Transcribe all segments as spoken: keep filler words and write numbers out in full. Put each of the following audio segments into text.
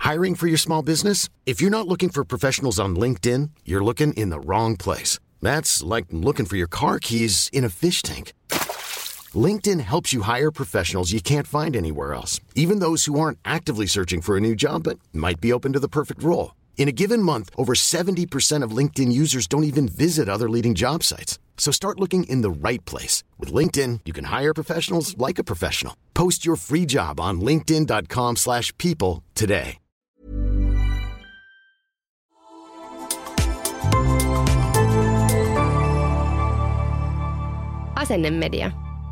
Hiring for your small business? If you're not looking for professionals on LinkedIn, you're looking in the wrong place. That's like looking for your car keys in a fish tank. LinkedIn helps you hire professionals you can't find anywhere else, even those who aren't actively searching for a new job but might be open to the perfect role. In a given month, over seventy percent of LinkedIn users don't even visit other leading job sites. So start looking in the right place. With LinkedIn, you can hire professionals like a professional. Post your free job on linkedin.com slash people today. Asennemedia.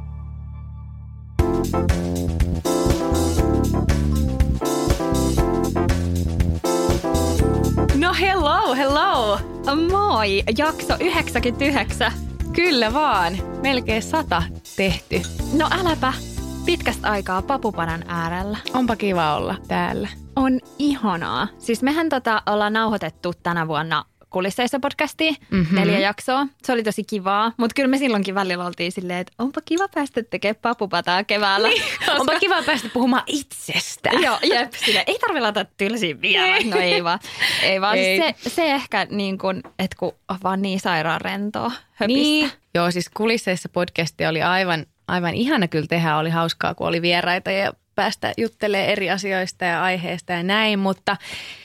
No hello, hello. Moi. Jakso yhdeksänkymmentäyhdeksän. Kyllä vaan. Melkein sata tehty. No äläpä. Pitkästä aikaa papupadan äärellä. Onpa kiva olla täällä. On ihanaa. Siis mehän tota ollaan nauhoitettu tänä vuonna Kulisseissa podcastia, mm-hmm. neljä jaksoa. Se oli tosi kivaa, mutta kyllä me silloinkin välillä oltiin silleen, että onpa kiva päästä tekemään papupataa keväällä. Niin, koska... Onpa kiva päästä puhumaan itsestä. Joo, jep. Silleen, ei tarvitse laittaa tylsiä vielä. No ei vaan. Ei vaan. Ei. Siis se, se ehkä niin kuin, että kun on vaan niin sairaan rentoa höpistä. Niin. Joo, siis Kulisseissa podcasti oli aivan, aivan ihana kyllä tehdä. Oli hauskaa, kun oli vieraita ja päästä juttelemaan eri asioista ja aiheista ja näin, mutta...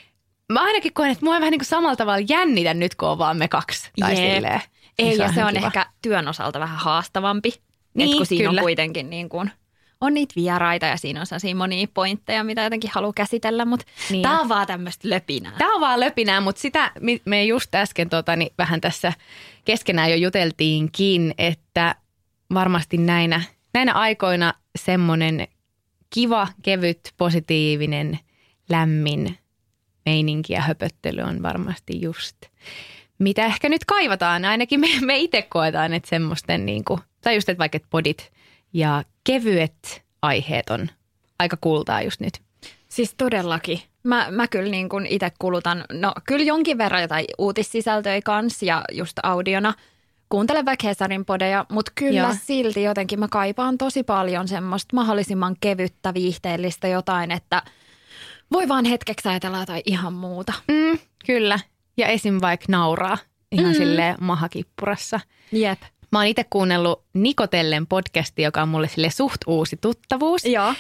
Mä ainakin koen, että mua vähän niin kuin samalla tavalla jännitä nyt, kun on vaan me kaksi. Tai silleen. Ei, ja se on kiva. Ehkä työn osalta vähän haastavampi. Niin, että kun siinä kyllä. On kuitenkin niin kuin, on niitä vieraita ja siinä on sellaisia monia pointteja, mitä jotenkin haluaa käsitellä, mutta niin. Tää on vaan tämmöistä löpinää. Tää on vaan löpinää, mutta sitä me just äsken tota, niin vähän tässä keskenään jo juteltiinkin, että varmasti näinä, näinä aikoina semmoinen kiva, kevyt, positiivinen, lämmin meininki ja höpöttely on varmasti just, mitä ehkä nyt kaivataan. Ainakin me, me itse koetaan, että semmoisten niin kuin, tai just, että vaikka podit ja kevyet aiheet on aika kultaa just nyt. Siis todellakin. Mä, mä kyllä niin kuin itse kulutan, no kyllä jonkin verran jotain uutissisältöjä kanssa ja just audiona. Kuuntelen vaikka Hesarin podeja, mutta kyllä Joo. silti jotenkin mä kaipaan tosi paljon semmoista mahdollisimman kevyttä, viihteellistä jotain, että voi vaan hetkeksi ajatella jotain ihan muuta. Mm, kyllä. Ja esim. Vaikka nauraa ihan mm. silleen mahakippurassa. Jep. Mä oon itse kuunnellut Nikotellen podcastia, joka on mulle silleen suht uusi tuttavuus. Joo.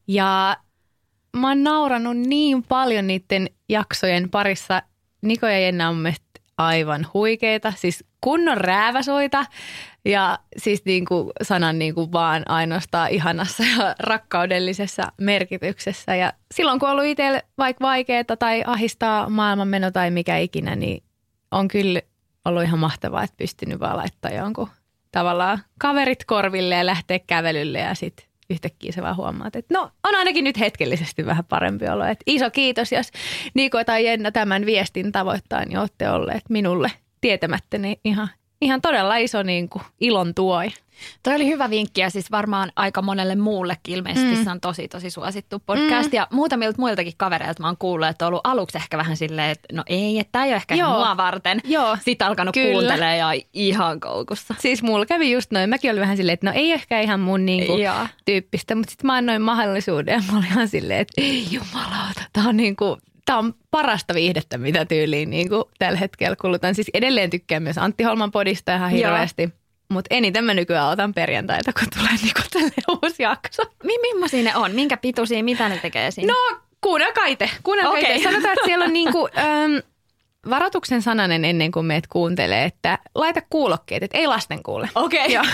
Ja mä oon naurannut niin paljon niiden jaksojen parissa. Niko ja Jenna on mun mielestä aivan huikeita. Siis kunnon rääväsoita ja siis niin kuin sanan niin kuin vaan ainoastaan ihanassa ja rakkaudellisessa merkityksessä. Ja silloin kun on ollut itselle vaikka vaikeaa tai ahistaa maailmanmeno tai mikä ikinä, niin on kyllä ollut ihan mahtavaa, että pystynyt vaan laittaa jonkun tavallaan kaverit korville ja lähteä kävelylle ja sitten yhtäkkiä sä vaan huomaat, että no on ainakin nyt hetkellisesti vähän parempi olo. Että iso kiitos, jos Niko tai Jenna tämän viestin tavoittaa, niin olette olleet minulle tietämättä niin ihan, ihan todella iso niin kuin ilon tuoi. Toi oli hyvä vinkki ja siis varmaan aika monelle muullekin ilmeisesti mm. se on tosi tosi suosittu podcast. Mm. Ja muutamilta muiltakin kavereilta mä oon kuullut, että on ollut aluksi ehkä vähän silleen, että no ei, että tää ei ole ehkä Joo. mua varten. Joo. Sitten alkanut Kyllä. kuuntelemaan ja ihan koukussa. Siis mulla kävi just noin. Mäkin olin vähän silleen, että no ei ehkä ihan mun niinku tyyppistä, mutta sitten mä annoin mahdollisuuden ja mä olin ihan silleen, että ei jumalauta, tää on niinku... Tämä on parasta viihdettä, mitä tyyliin niin kuin tällä hetkellä kulutan. Siis edelleen tykkään myös Antti Holman podista ihan hirveästi. Mutta eniten mä nykyään otan perjantaita, kun tulee niin tälle uusi jakso. Mi- Millaisia ne on? Minkä pituisia? Mitä ne tekee siinä? No kuunnelkaa itse. Kuunnelkaa okay. itse. Sanotaan, että siellä on niin kuin, äm, varoituksen sananen ennen kuin meet kuuntelee, että laita kuulokkeet, että ei lasten kuule. Okei. Okay.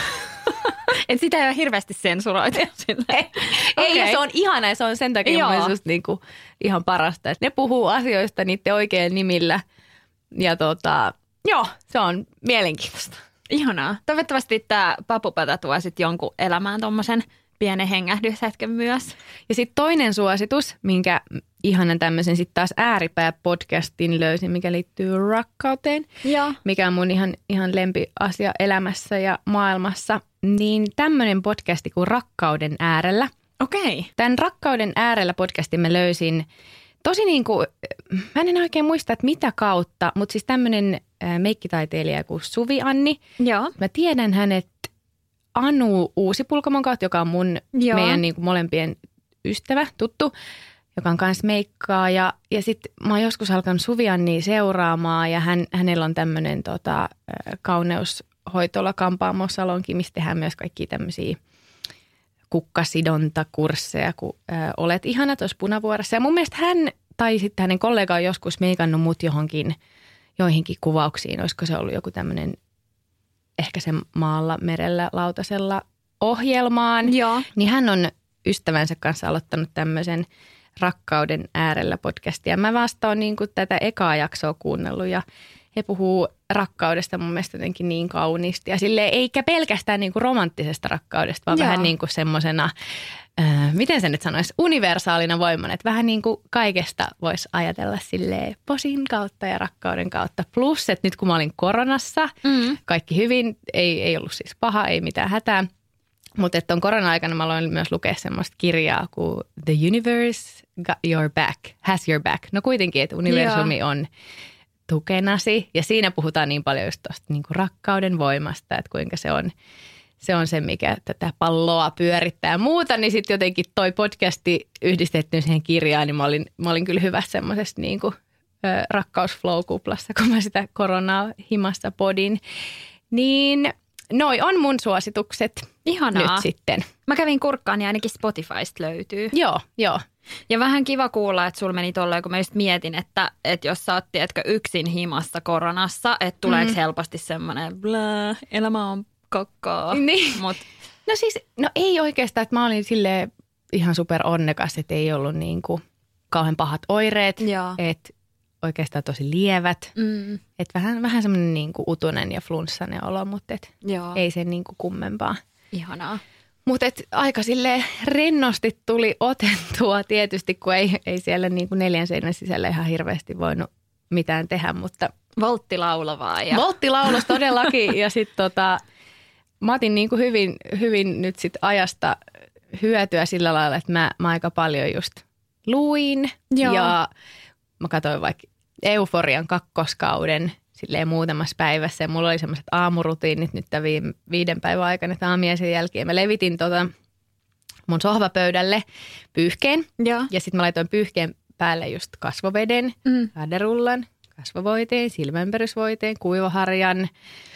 Et sitä ei ole hirveästi sensuroitu. Ei, okay. ei ja se on ihana ja se on sen takia mun just niinku ihan parasta, että ne puhuu asioista niiden oikein nimillä. Ja tota, joo, se on mielenkiintoista. Ihanaa. Toivottavasti tämä papupata tuo sitten jonkun elämään tommosen pienen hengähdyshetken myös. Ja sitten toinen suositus, minkä ihanan tämmöisen sitten taas ääripää-podcastin löysin, mikä liittyy rakkauteen. Joo. Mikä on mun ihan, ihan lempiasia elämässä ja maailmassa. Niin tämmöinen podcasti kuin Rakkauden äärellä. Okei. Okay. Tämän Rakkauden äärellä podcastin mä löysin tosi niin kuin, mä en oikein muista, että mitä kautta, mutta siis tämmöinen meikkitaiteilija kuin Suvi Anni. Joo. Mä tiedän hänet Anu Uusipulkamon kautta, joka on mun, Joo. meidän niin kuin molempien ystävä, tuttu. joka on kans meikkaa. Ja, ja sitten mä oon joskus alkanut Suviannia seuraamaan ja hän, hänellä on tämmöinen tota, kauneushoitola kampaamosalonki, mistä tehdään myös kaikkia tämmöisiä kukkasidontakursseja, kun ö, olet ihana tuossa Punavuoressa. Ja mun mielestä hän tai sitten hänen kollega on joskus meikannut mut johonkin, joihinkin kuvauksiin. Olisiko se ollut joku tämmöinen ehkä sen maalla, merellä, lautasella ohjelmaan. Joo. Niin hän on ystävänsä kanssa aloittanut tämmöisen Rakkauden äärellä podcastia. Mä vasta oon niin kuin tätä ekaa jaksoa kuunnellut ja he puhuu rakkaudesta mun mielestä jotenkin niin kauniisti. Ja silleen eikä pelkästään niin kuin romanttisesta rakkaudesta, vaan Joo. vähän niin kuin semmosena, äh, miten se nyt sanoisi, universaalina voimana. Että vähän niin kuin kaikesta voisi ajatella silleen posin kautta ja rakkauden kautta. Plus, että nyt kun mä olin koronassa, mm. kaikki hyvin, ei, ei ollut siis paha, ei mitään hätää. Mutta että on korona-aikana mä aloin myös lukea semmoista kirjaa kuin The Universe Got Your Back, Has Your Back. No kuitenkin, että universumi Joo. on tukenasi ja siinä puhutaan niin paljon just tuosta niin kuin rakkauden voimasta, että kuinka se on, se on se, mikä tätä palloa pyörittää ja muuta. Niin sitten jotenkin toi podcasti yhdistetty siihen kirjaan, niin mä olin, mä olin kyllä hyvässä semmoisessa niin kuin rakkausflow-kuplassa, kun mä sitä koronaa himassa podin. Niin noi on mun suositukset. Ihanaa. Nyt sitten. Mä kävin kurkkaan ja ainakin Spotifysta löytyy. Joo, joo. Ja vähän kiva kuulla, että sulla meni tolleen, kun mä just mietin, että, että jos sä oot, tiedätkö, yksin himassa koronassa, että tuleeko mm. helposti semmoinen blää, elämä on kakkaa. Niin. Mut. No siis, no ei oikeastaan, että mä olin silleen ihan super onnekas, että ei ollut niin kuin kauhean pahat oireet, että oikeastaan tosi lievät. Mm. Että vähän, vähän semmoinen niin kuin utunen ja flunssainen olo, mutta et ei se niin kuin kummempaa. Ihanaa. Mutta aika silleen rennosti tuli otettua tietysti, kun ei, ei siellä niin kuin neljän seinän sisällä ihan hirveästi voinut mitään tehdä, mutta volttilaulavaa. Ja volttilaulos todellakin ja sitten tota, mä otin niin kuin hyvin, hyvin nyt sit ajasta hyötyä sillä lailla, että mä, mä aika paljon just luin Joo. ja mä katsoin vaikka Euforian kakkoskauden silleen muutamassa päivässä ja mulla oli semmoiset aamurutiinit nyt tämän viiden päivän aikana, että aamiaisen jälkeen mä levitin tota mun sohvapöydälle pyyhkeen ja, ja sitten mä laitoin pyyhkeen päälle just kasvoveden, mm. väderullan, kasvovoiteen, silmänpärysvoiteen, kuivaharjan,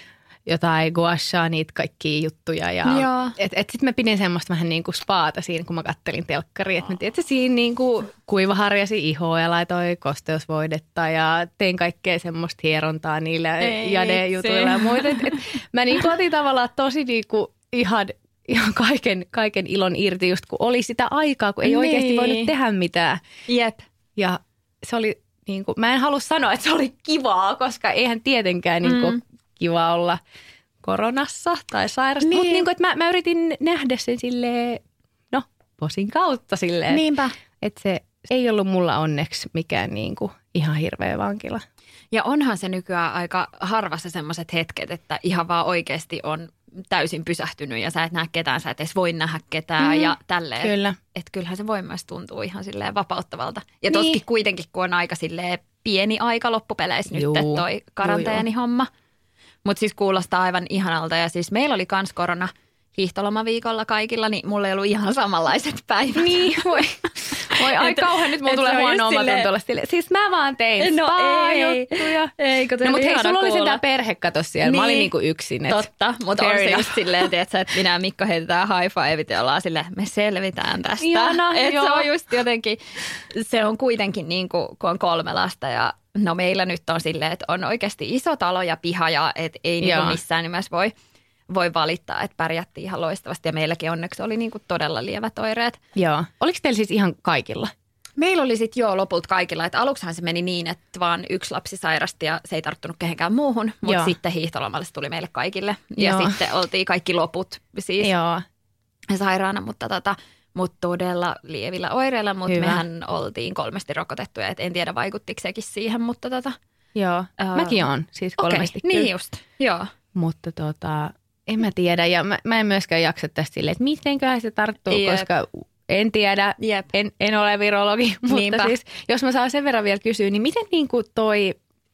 jotain guashaa, niitä kaikkia juttuja. Ja et, et sitten mä pidin semmoista vähän niin kuin spaata siinä, kun mä kattelin telkkaria. Että mä tiedän, että siinä niin kuin kuivaharjasi ihoa ja laitoin kosteusvoidetta ja tein kaikkea semmoista hierontaa niillä Ei, jade-jutuilla ja muita. Et, et, mä niin kuin otin tavallaan tosi niin kuin ihan, ihan kaiken, kaiken ilon irti, just kun oli sitä aikaa, kun ei niin. oikeasti voinut tehdä mitään. Jep. Ja se oli niin kuin, mä en halua sanoa, että se oli kivaa, koska eihän tietenkään niin kuin, mm. kiva olla koronassa tai sairasta. Niin. Mutta niin kuin, että mä, mä yritin nähdä sen silleen, no, posin kautta silleen. Niinpä. Että se ei ollut mulla onneksi mikään niin kuin ihan hirveä vankila. Ja onhan se nykyään aika harvassa semmoiset hetket, että ihan vaan oikeasti on täysin pysähtynyt ja sä et näe ketään, sä et edes voi nähdä ketään mm, ja tälleen. Kyllä. Että kyllähän se voi myös tuntuu ihan silleen vapauttavalta. Ja toskin niin. kuitenkin, kun on aika silleen pieni aika loppupeleissä nyt juu, toi karanteenihomma. Mutta siis kuulostaa aivan ihanalta ja siis meillä oli kans korona hiihtolomaviikolla kaikilla, niin mulla ei ollut ihan samanlaiset päivät. Niin, voi. Voi ai kauhean, nyt mulla tulee huono omatuntolla sille. Siis mä vaan tein no spa-juttuja. Ei, kun no, mutta hei, sulla oli sentään perhe kato siellä. Niin. Mä olin niinku yksin. Et totta, mutta on se just silleen, tiiätsä, että minä ja Mikko heitetään high fiveit ja ollaan silleen, me selvitään tästä. Ihana, et se on just jotenkin, se on kuitenkin niin kuin, kun on kolme lasta ja no meillä nyt on silleen, että on oikeasti iso talo ja piha ja et ei niinku missään nimessä voi. voi valittaa, että pärjättiin ihan loistavasti ja meilläkin onneksi oli niinku todella lievät oireet. Joo. Oliko teillä siis ihan kaikilla? Meillä oli sitten jo lopulta kaikilla, että aluksihan se meni niin, että vaan yksi lapsi sairasti ja se ei tarttunut kehenkään muuhun, mutta Joo. sitten hiihtolomalle se tuli meille kaikille ja Joo. sitten oltiin kaikki loput siis Joo. sairaana, mutta tota, mut todella lievillä oireilla, mutta Hyvä. mehän oltiin kolmesti rokotettuja, et en tiedä vaikuttiko sekin siihen, mutta tota. Joo, uh, mäkin oon siis kolmesti okay, niin just, joo. Mutta tota, en mä tiedä ja mä, mä en myöskään jaksa tästä silleen, että mitenköhän se tarttuu, Jep. koska en tiedä, en, en ole virologi, mutta Niinpä. Siis jos mä saan sen verran vielä kysyä, niin miten niin kuin toi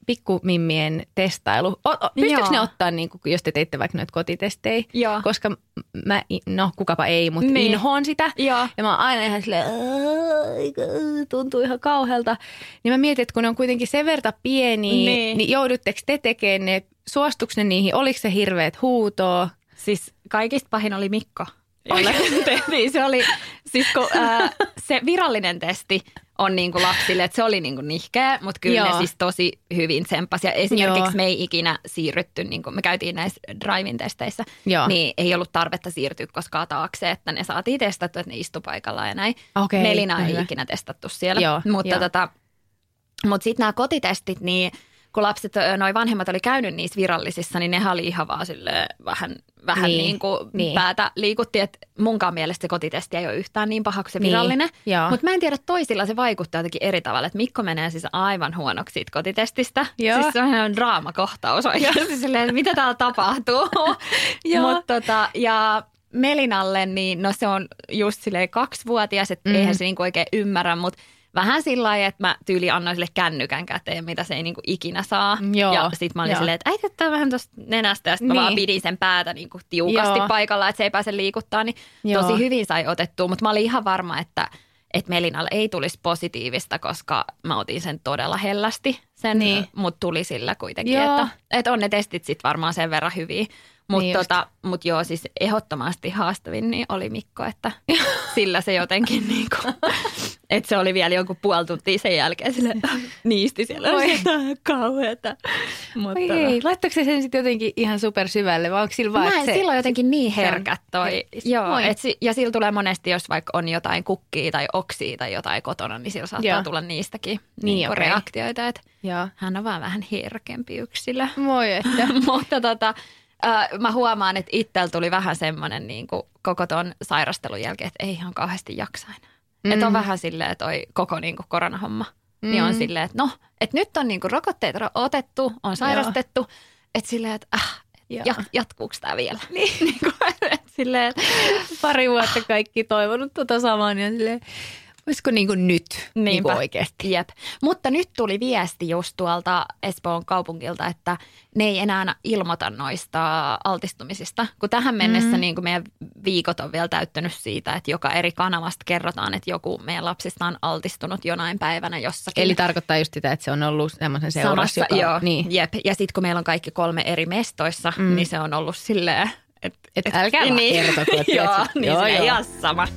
pikkumimmien testailu. O, o, pystyykö ne ottaa, niin kuin, jos te teitte vaikka noita kotitestejä? Joo. Koska mä, no kukapa ei, mutta niin. inhoon sitä. Joo. Ja mä oon aina ihan silleen, tuntuu ihan kauhealta. Niin mä mietin, että kun ne on kuitenkin sen verta pieniä, niin, niin joudutteko te tekemään ne, suostuiko ne niihin, oliko se hirveät huutoa? Siis kaikista pahin oli Mikko, jolle tehtiin. Se oli, siis kun, ää, se virallinen testi on niin kuin lapsille, että se oli niin kuin nihkeä, mutta kyllä Joo. ne siis tosi hyvin tsemppasi. Ja esimerkiksi Joo. me ei ikinä siirrytty, niin kuin me käytiin näissä drive-in testeissä, Joo. niin ei ollut tarvetta siirtyä koskaan taakse, että ne saatiin testattu, että ne istu paikallaan ja näin. Okay, Melina ei hyvä. ikinä testattu siellä, Joo, mutta, jo. tota, mutta sitten nämä kotitestit, niin kun lapset, noi vanhemmat oli käynyt niissä virallisissa, niin nehän oli ihan vaan silleen vähän, vähän niin, niin kuin niin. päätä liikutti, että munkaan mielestä se kotitesti ei ole yhtään niin paha kuin se virallinen. Niin, mutta mä en tiedä, toisilla se vaikuttaa jotenkin eri tavalla, että Mikko menee siis aivan huonoksi siitä kotitestistä. Joo. Siis se on ihan draamakohtaus oikeasti silleen, että mitä täällä tapahtuu. Mut tota, ja Melinalle, niin no se on just silleen kaksivuotias, että mm. eihän se niinku oikein ymmärrä, mutta vähän sillä lailla, että mä tyyli annoin sille kännykän käteen, mitä se ei niinku ikinä saa. Joo, ja sit mä olin joo. silleen, että äiti ottaa vähän tuosta nenästä. Ja sit niin. mä vaan pidin sen päätä niinku tiukasti joo. paikalla, että se ei pääse liikuttaa. Niin joo. tosi hyvin sai otettua, mutta mä olin ihan varma, että, että Melinalle ei tulisi positiivista, koska mä otin sen todella hellästi. Sen, niin. Mutta tuli sillä kuitenkin, että, että on ne testit sit varmaan sen verran hyviä. Mutta niin tota, mut joo, siis ehdottomasti haastavin niin oli Mikko, että sillä se jotenkin niinku, että se oli vielä jonkun puoli tuntia sen jälkeen sille niisti siellä. Oi, tämä on kauheata. Oi ei, laittaako se sen sitten jotenkin ihan super syvälle vai onko sillä vaan, Mä en, se, sillä on jotenkin niin herkät toi. Herkis. Joo, et, ja sillä tulee monesti, jos vaikka on jotain kukkia tai oksia tai jotain kotona, niin sillä saattaa joo. tulla niistäkin niin, niin okay. reaktioita, että hän on vaan vähän herkempi yksilö. Moi, että. Mutta tota... Äh, mä huomaan, että itsellä tuli vähän semmoinen niin kuin koko ton sairastelun jälkeen, että ei ihan kauheasti jaksa enää. Mm. Että on vähän silleen, että toi koko niin kuin koronahomma. Mm. Niin on silleen, että no, että nyt on niin kuin rokotteet otettu, on sairastettu. Joo. Että silleen, että äh, jat, jatkuuko tämä vielä? Niin. niin kuin, että silleen, pari vuotta kaikki toivonut tota samaa, niin silleen... Olisiko niin kuin nyt niin kuin oikeasti? Jep. Mutta nyt tuli viesti just tuolta Espoon kaupungilta, että ne ei enää ilmoita noista altistumisista. Kun tähän mennessä mm. niin kuin meidän viikot on vielä täyttänyt siitä, että joka eri kanavasta kerrotaan, että joku meidän lapsista on altistunut jonain päivänä jossakin. Eli tarkoittaa just sitä, että se on ollut semmoisen seurassa. Samassa, joka, joo, niin. jep. Ja sitten kun meillä on kaikki kolme eri mestoissa, mm. niin se on ollut silleen, että... Et, et älkää et, vaan niin, kertoko. Joo, niin joo, joo. ihan sama.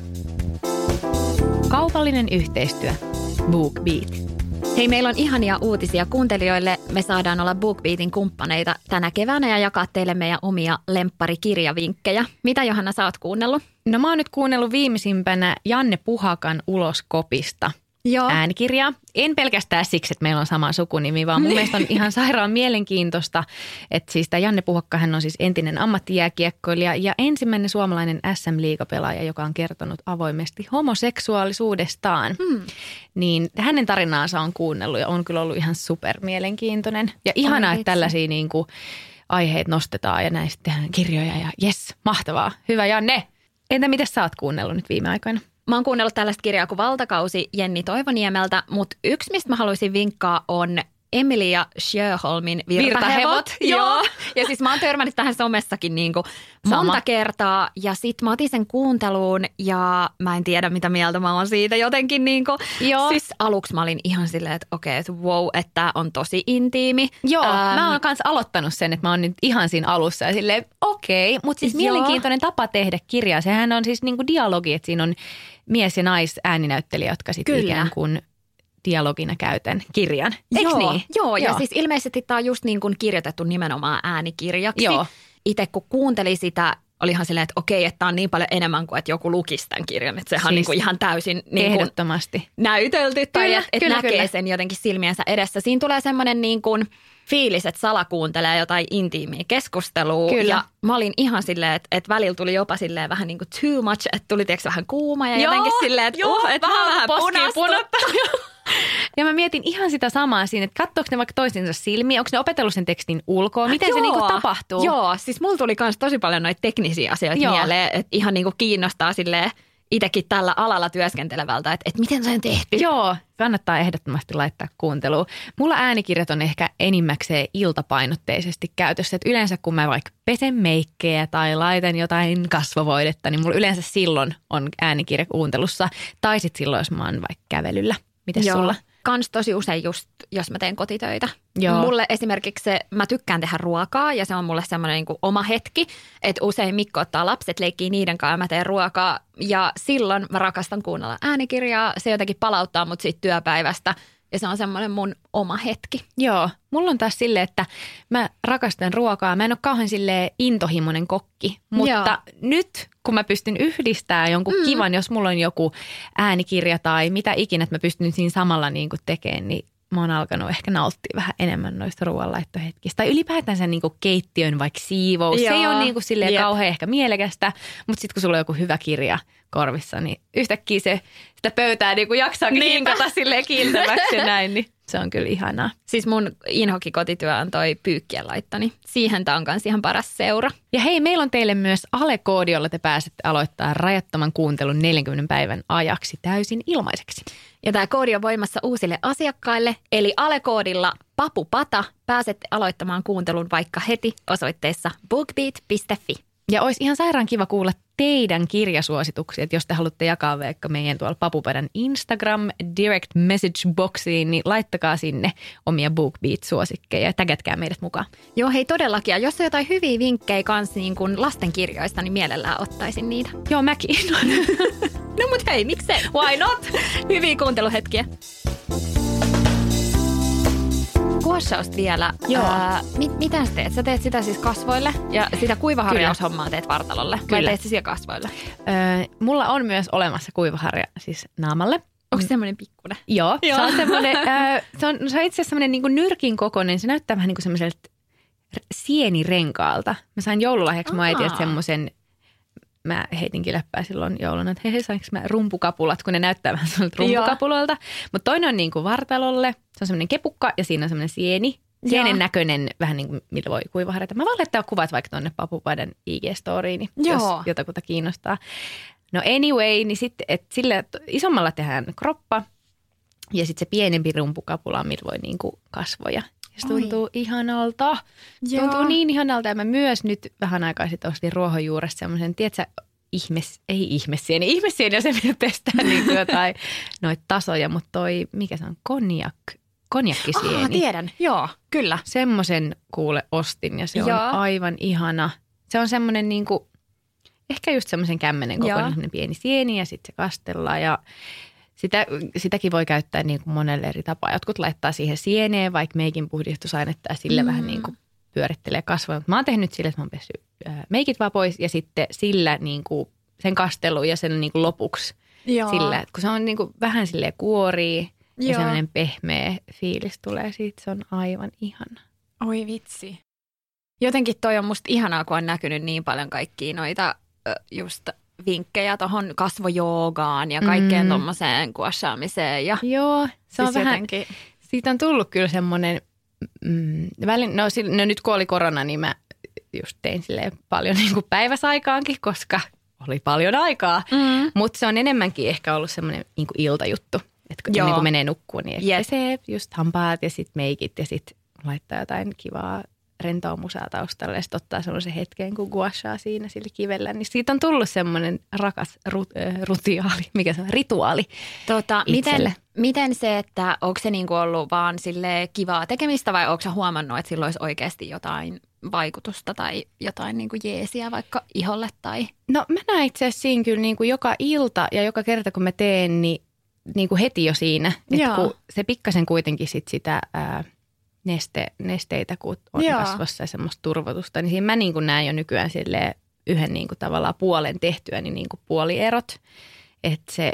Kaupallinen yhteistyö. BookBeat. Hei, meillä on ihania uutisia kuuntelijoille. Me saadaan olla BookBeatin kumppaneita tänä keväänä ja jakaa teille meidän omia lempparikirjavinkkejä. Mitä Johanna sä oot kuunnellut? No mä oon nyt kuunnellut viimeisimpänä Janne Puhakan Ulos kopista. Joo. Äänikirjaa. En pelkästään siksi, että meillä on sama sukunimi, vaan mun mielestä on ihan sairaan mielenkiintoista, että siis tämä Janne Puhakka, hän on siis entinen ammattijääkiekkoilija ja ensimmäinen suomalainen S M-liigapelaaja, joka on kertonut avoimesti homoseksuaalisuudestaan. Hmm. Niin hänen tarinaansa on kuunnellut ja on kyllä ollut ihan super mielenkiintoinen. Ja ihanaa, että tällaisia niin kuin aiheet nostetaan ja näistä tehdään kirjoja ja jes, mahtavaa. Hyvä Janne. Entä mitä sä oot kuunnellut nyt viime aikoina? Mä oon kuunnellut tällaista kirjaa kuin Valtakausi Jenni Toivoniemeltä, mutta yksi, mistä mä haluaisin vinkkaa, on Emilia Sjöholmin Virtahevot. Virtahevot. Joo. Ja siis mä oon törmännyt tähän somessakin niin kuin monta Sama. kertaa ja sit mä otin sen kuunteluun ja mä en tiedä mitä mieltä mä oon siitä jotenkin niin kuin. Joo. Siis aluksi mä olin ihan silleen, että okei, että wow, että tää on tosi intiimi. Joo, ähm, mä oon kanssa aloittanut sen, että mä oon nyt ihan siinä alussa ja silleen okei, mutta siis joo. mielenkiintoinen tapa tehdä kirjaa. Sehän on siis niin kuin dialogi, että siinä on mies- ja naisääninäyttelijä, jotka sitten ikään kuin dialogina käytän kirjan. Eikö joo, niin? Joo, ja joo. siis ilmeisesti tämä on just niin kuin kirjoitettu nimenomaan äänikirjaksi. Joo. Itse kun kuuntelin sitä, olihan silleen, että okei, että tämä on niin paljon enemmän kuin että joku lukisi tämän kirjan. Että sehän siis on niin kuin ihan täysin niin kuin ehdottomasti näytelty tai kyllä, että et kyllä, näkee kyllä. sen jotenkin silmiensä edessä. Siinä tulee semmoinen niin kuin fiilis, että salakuuntelee jotain intiimiä keskustelua. Kyllä. Ja mä olin ihan silleen, että, että välillä tuli jopa silleen vähän niin kuin too much, että tuli tiiäks vähän kuuma ja joo, jotenkin silleen, että, joo, uh, että vähän, vähän punastuttaa. Ja mä mietin ihan sitä samaa siinä, että katsoako ne vaikka toistensa silmiä, onko ne opetellut sen tekstin ulkoa, miten joo, se niinku tapahtuu? Joo, siis mulla tuli myös tosi paljon noita teknisiä asioita joo. mieleen, että ihan niinku kiinnostaa silleen itsekin tällä alalla työskentelevältä, että, että miten se on tehty. Joo, kannattaa ehdottomasti laittaa kuunteluun. Mulla äänikirjat on ehkä enimmäkseen iltapainotteisesti käytössä. Että yleensä kun mä vaikka pesen meikkejä tai laitan jotain kasvovoidetta, niin mulla yleensä silloin on äänikirja kuuntelussa. Tai sitten silloin, jos mä oon vaikka kävelyllä. Mites Joo. sulla? Kans tosi usein just, jos mä teen kotitöitä. Joo. Mulle esimerkiksi se, mä tykkään tehdä ruokaa ja se on mulle semmoinen niin kuin oma hetki, että usein Mikko ottaa lapset, leikkii niiden kanssa ja mä teen ruokaa ja silloin mä rakastan kuunnella äänikirjaa. Se jotenkin palauttaa mut siitä työpäivästä ja se on semmoinen mun oma hetki. Joo, mulla on taas silleen, että mä rakastan ruokaa. Mä en ole kauhean silleen intohimoinen kokki, mutta Joo. nyt kun mä pystyn yhdistämään jonkun mm. kivan, jos mulla on joku äänikirja tai mitä ikinä, että mä pystyn siinä samalla niin kuin tekemään, niin mä oon alkanut ehkä nauttia vähän enemmän noista ruoanlaittohetkistä. Tai ylipäätänsä niin kuin keittiön vaikka siivous. Joo. Se ei ole niin kuin silleen yep. kauhean ehkä mielekästä, mutta sitten kun sulla on joku hyvä kirja korvissa, niin yhtäkkiä se, sitä pöytää niin kuin jaksaakin hinkata silleen kiiltäväksi ja näin, niin se on kyllä ihanaa. Siis mun inhokikotityö on toi pyykkien laittoni. Siihen tää on kans ihan paras seura. Ja hei, meillä on teille myös Ale-koodi, jolla te pääsette aloittaa rajattoman kuuntelun neljänkymmenen päivän ajaksi täysin ilmaiseksi. Ja tämä koodi on voimassa uusille asiakkaille, eli Ale-koodilla papupata pääsette aloittamaan kuuntelun vaikka heti osoitteessa bookbeat piste fi. Ja olisi ihan sairaan kiva kuulla teidän kirjasuosituksia, että jos te haluatte jakaa vaikka meidän tuolla Papupadan Instagram direct message boxiin, niin laittakaa sinne omia BookBeat-suosikkeja ja tägätkää meidät mukaan. Joo, hei todellakin. Ja jos on jotain hyviä vinkkejä kanssa niin kuin lastenkirjoista, niin mielellään ottaisin niitä. Joo, mäkin. No mut hei, miksei? Why not? Hyviä kuunteluhetkiä. Kuossausta vielä. Joo. Ää, mit, mitä sä teet? Sä teet sitä siis kasvoille ja sitä kuivaharjaushommaa teet vartalolle. Vai teet sä siellä kasvoille? Öö, mulla on myös olemassa kuivaharja siis naamalle. Onko se semmoinen pikkuinen? Joo, Joo. Se on semmoinen, öö, se on, se on itse asiassa semmoinen niin kuin nyrkin kokoinen. Se näyttää vähän niin kuin semmoiselta sienirenkaalta. Mä sain joululahjaksi mun äitiltä semmoisen, mä heitinkin läppää silloin jouluna, että hei, hei sainko mä rumpukapulat, kun ne näyttää vähän semmoilta rumpukapuloilta. Mutta toinen on niin kuin vartalolle, se on semmoinen kepukka ja siinä on semmoinen sieni. Sienen näköinen, vähän niin kuin millä voi kuivaharjata. Mä voin laittaa kuvat vaikka tuonne Papupadan I G-storiin, jos jotakuta kiinnostaa. No anyway, niin sitten että sillä isommalla tehdään kroppa ja sitten se pienempi rumpukapula, millä voi niin kuin kasvoja. Se tuntuu Oi. ihanalta. Joo. Tuntuu niin ihanalta. Ja mä myös nyt vähän aikaa sitten ostin ruohonjuuresta semmoisen, tiedätkö, ihmes, ei ihmessieni. Ihmessieni on se, mitä pestää niin kuin jotain noita tasoja, mutta toi, mikä se on, konjak, konjakkisieni. Ah, tiedän. Joo, kyllä. Semmoisen kuule ostin ja se Joo. on aivan ihana. Se on semmoinen niin kuin, ehkä just semmoisen kämmenen kokoinen pieni sieni ja sitten se kastellaan ja Sitä, sitäkin voi käyttää niin kuin monelle eri tapaa. Jotkut laittaa siihen sieneen, vaikka meikin puhdistusainetta ja sillä mm. vähän niin kuin pyörittelee kasvoja. Mä oon tehnyt sille, että mä oon pessyt meikit vaan pois ja sitten sillä niin kuin sen kastelun ja sen niin kuin lopuksi Joo. sillä. Että kun se on niin kuin vähän silleen kuorii ja sellainen pehmeä fiilis tulee siitä, se on aivan ihana. Oi vitsi. Jotenkin toi on musta ihanaa, kun on näkynyt niin paljon kaikkia noita just vinkkejä tuohon kasvojoogaan ja kaikkeen mm. tuommoiseen kuossaamiseen. Ja Joo, se on siis vähän, jotenkin siitä on tullut kyllä semmoinen, mm, välin, no, no nyt kun oli korona, niin mä just tein silleen paljon niin kuin päiväsaikaankin, koska oli paljon aikaa. Mm. Mutta se on enemmänkin ehkä ollut semmoinen niin kuin iltajuttu, että kun niin kuin menee nukkuun, niin ehkä pesee just hampaat ja sitten meikit ja sitten laittaa jotain kivaa rentoa musaa taustalle ja sitten ottaa semmoisen hetken, kun guashaa siinä sillä kivellä. Niin siitä on tullut semmoinen rakas rut, äh, rutiaali, mikä se on, rituaali tota, miten, miten se, että onko se niinku ollut vaan sille kivaa tekemistä vai onko sä huomannut, että sillä olisi oikeasti jotain vaikutusta tai jotain niinku jeesiä vaikka iholle? Tai? No mä näen itse asiassa siinä kyllä niinku joka ilta ja joka kerta kun mä teen, niin niinku heti jo siinä. Että kun se pikkasen kuitenkin sit sitä Ää, Neste, nesteitä, kun on Joo. kasvossa ja semmoista turvotusta, niin siinä mä niin kuin näen jo nykyään silleen yhden niin kuin tavallaan puolen tehtyä, niin, niin kuin puolierot, että se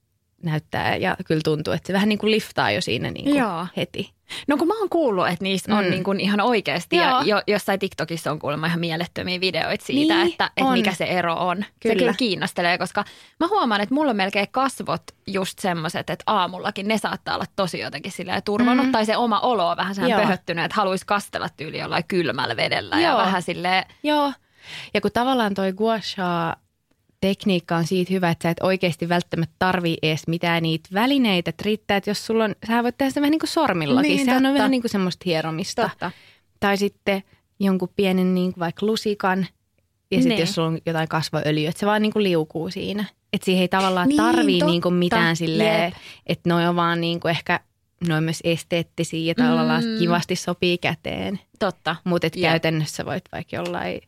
näyttää ja kyllä tuntuu, että se vähän niin kuin liftaa jo siinä niin kuin heti. No kun mä oon kuullut, että niissä on mm. niin kuin ihan oikeasti Joo. ja jo, jossain TikTokissa on kuulemma ihan mielettömiä videoita siitä, niin, että, että mikä se ero on. Kyllä. Se kyllä kiinnostelee, koska mä huomaan, että mulla on melkein kasvot just semmoiset, että aamullakin ne saattaa olla tosi jotenkin silleen turvannut mm. tai se oma olo on vähän sehän pöhöttynyt, että haluaisi kastella tyyli jollain kylmällä vedellä Joo. ja vähän silleen. Joo, ja kun tavallaan toi gua sha tekniikka on siitä hyvä, että sä et oikeasti välttämättä tarvii edes mitään niitä välineitä. Että riittää, että jos sulla on, sä voit tehdä sitä vähän niin kuin sormillakin. Niin, sehän totta. On vähän niin kuin semmoista hieromista. Totta. Tai sitten jonkun pienen niin kuin vaikka lusikan. Ja sitten jos sulla on jotain kasvoöljyä, että se vaan niin kuin liukuu siinä. Että siihen ei tavallaan niin, tarvii niin kuin mitään silleen, että noi on vaan niin kuin ehkä, noi on myös esteettisiä ja tavallaan mm. kivasti sopii käteen. Totta. Mutta käytännössä voit vaikka jollain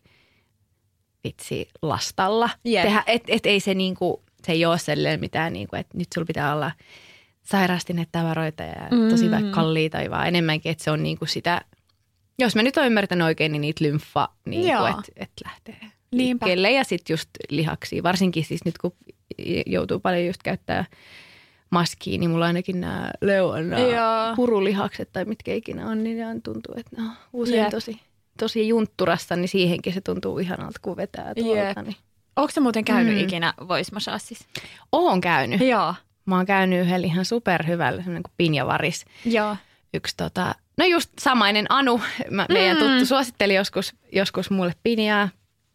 vitsi lastalla yep. tehdä. Että et ei se niin kuin, se ei ole sellainen mitään niin kuin, että nyt sulla pitää olla sairaasti näitä tavaroita ja mm. tosi vaikka kalliita, vaan enemmänkin, että se on niin kuin sitä, jos mä nyt oon ymmärtänyt oikein, niin niitä lymfa, niin että et lähtee liikkeelle ja sitten just lihaksia. Varsinkin siis nyt, kun joutuu paljon just käyttää maskia, niin mulla ainakin nämä leuan nämä purulihakset tai mitkä ikinä on, niin ne tuntuu, että ne on usein yep. tosi, tosi juntturassa, niin siihenkin se tuntuu ihanalta, kun vetää tuolta. Yep. Niin. Ootko sä muuten käynyt mm. ikinä voice massageissa? Oon käynyt. Joo. Mä oon käynyt yhdellä ihan superhyvällä, semmoinen kuin Pinjavaris. Joo. Yksi tota, no just samainen Anu, mä, meidän mm. tuttu suositteli joskus, joskus mulle Pinjaa.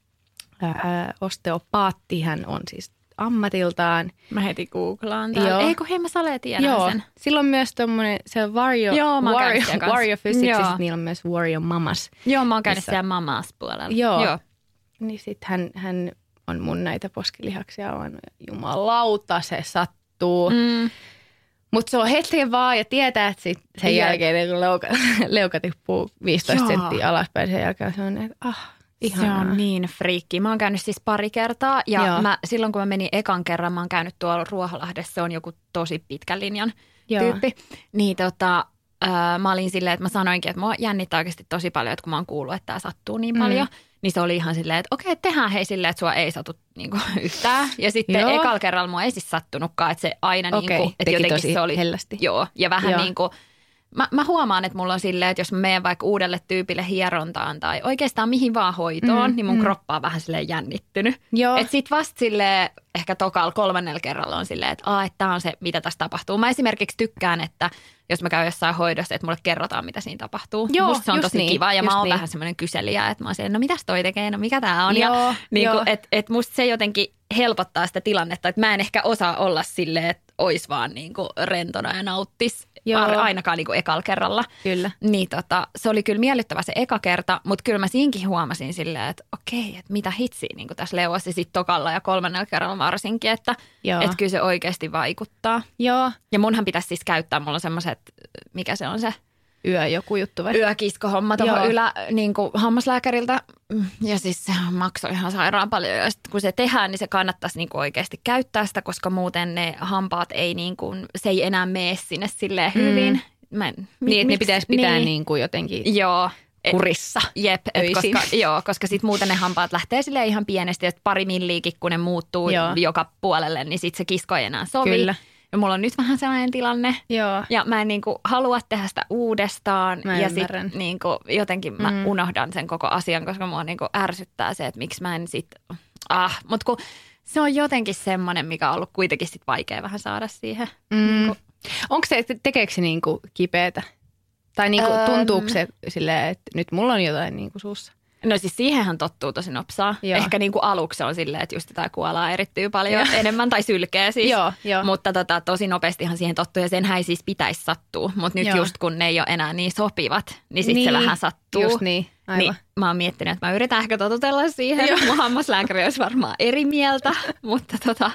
Ää, osteopaatti, hän on siis ammatiltaan. Mä heti googlaan tämän. Ei kun hei mä Sale tiedän Joo. sen. Silloin myös tommonen, se on Warrior, Joo, Warrior, Warrior Physics, ja niillä on myös Warrior Mamas. Joo, mä oon käynyt siellä Mamas puolella. Joo. Joo. Niin sit hän, hän on mun näitä poskilihaksia, on jumalauta, se sattuu. Mm. Mutta se on hetken vaan ja tietää, että sit sen ja. jälkeen kun leuka, leuka tippuu viisitoista Joo. senttiä alaspäin, sen jälkeen se on, että ah, ihanaa. Se on niin friikki. Mä oon käynyt siis pari kertaa ja mä, silloin kun mä menin ekan kerran, mä oon käynyt tuolla Ruoholahdessa, se on joku tosi pitkän linjan Joo. tyyppi. Niin tota, äh, mä olin silleen, että mä sanoinkin, että mua jännittää oikeasti tosi paljon, että kun mä oon kuullut, että tää sattuu niin mm. paljon. Niin se oli ihan silleen, että okei, tehdään hei silleen, että sua ei satu niinku yhtään. Ja sitten joo. ekalla kerralla mua ei siis sattunutkaan, että se aina okei, niinku, että jotenkin se oli. Hellästi. Joo, ja vähän joo. niin kuin, mä, mä huomaan, että mulla on silleen, että jos mä menen vaikka uudelle tyypille hierontaan tai oikeastaan mihin vaan hoitoon, mm, niin mun mm. kroppa on vähän silleen jännittynyt. Että sit vasta silleen, ehkä tokalla kolmannella kerralla on silleen, että aah, että tää on se, mitä tässä tapahtuu. Mä esimerkiksi tykkään, että jos mä käyn jossain hoidossa, että mulle kerrotaan, mitä siinä tapahtuu. Joo, musta se on tosi niin, kiva ja mä oon niin. vähän semmoinen kyselijä, että mä oon silleen, no mitäs toi tekee, no mikä tää on. Joo, ja niin että et musta se jotenkin helpottaa sitä tilannetta, että mä en ehkä osaa olla silleen, että ois vaan niin kuin rentona ja nauttis. Joo. Ainakaan niin kuin ekalla kerralla. Kyllä. Niin tota, se oli kyllä miellyttävä se eka kerta, mutta kyllä mä siinkin huomasin silleen, että okei, että mitä hitsiä niin kuin tässä leuassa sitten tokalla ja kolmannella kerralla varsinkin, että, että kyllä se oikeasti vaikuttaa. Joo. Ja munhan pitäisi siis käyttää, mulla on semmoiset, mikä se on se? Yö joku juttu vai? Yökiskohomma tuohon ylä niin kuin hammaslääkäriltä. Ja siis se maksoi ihan sairaan paljon. Ja sitten kun se tehdään, niin se kannattaisi niin kuin oikeasti käyttää sitä, koska muuten ne hampaat ei niin kuin, se ei enää mene sinne silleen hyvin. Mm. Mä en, niin, mi, että ne pitäisi pitää niin, niin kuin jotenkin joo, kurissa. Jep, et koska, joo, koska sitten muuten ne hampaat lähtee silleen ihan pienesti, että pari milliikin, kun ne muuttuu joo. joka puolelle, niin sitten se kisko ei enää sovi. Kyllä. Ja mulla on nyt vähän sellainen tilanne. Joo. Ja mä en niinku halua tehdä sitä uudestaan. Mä ja sitten niinku jotenkin mä mm. unohdan sen koko asian, koska mua niinku ärsyttää se, että miksi mä en sit... Ah, mutta kun se on jotenkin semmoinen, mikä on ollut kuitenkin sit vaikea vähän saada siihen. Mm. Niinku. Onko se, tekeekö se niinku kipeätä? Tai niinku, öö, tuntuuko se silleen, että nyt mulla on jotain niinku suussa? No siis siihenhän tottuu tosi nopsaa. Joo. Ehkä niin kuin aluksi on silleen, että just tämä kuolaa erittyy paljon joo. enemmän tai sylkeä siis. Joo, jo. Mutta tota, tosi nopeastihan siihen tottuu ja senhän ei siis pitäisi sattua. Mutta nyt joo. just kun ne ei ole enää niin sopivat, niin sitten niin, se vähän sattuu. Just niin, aivan. Niin mä oon miettinyt, että mä yritän ehkä totutella siihen. Joo. Mun hammaslääkäri olisi varmaan eri mieltä, mutta tota...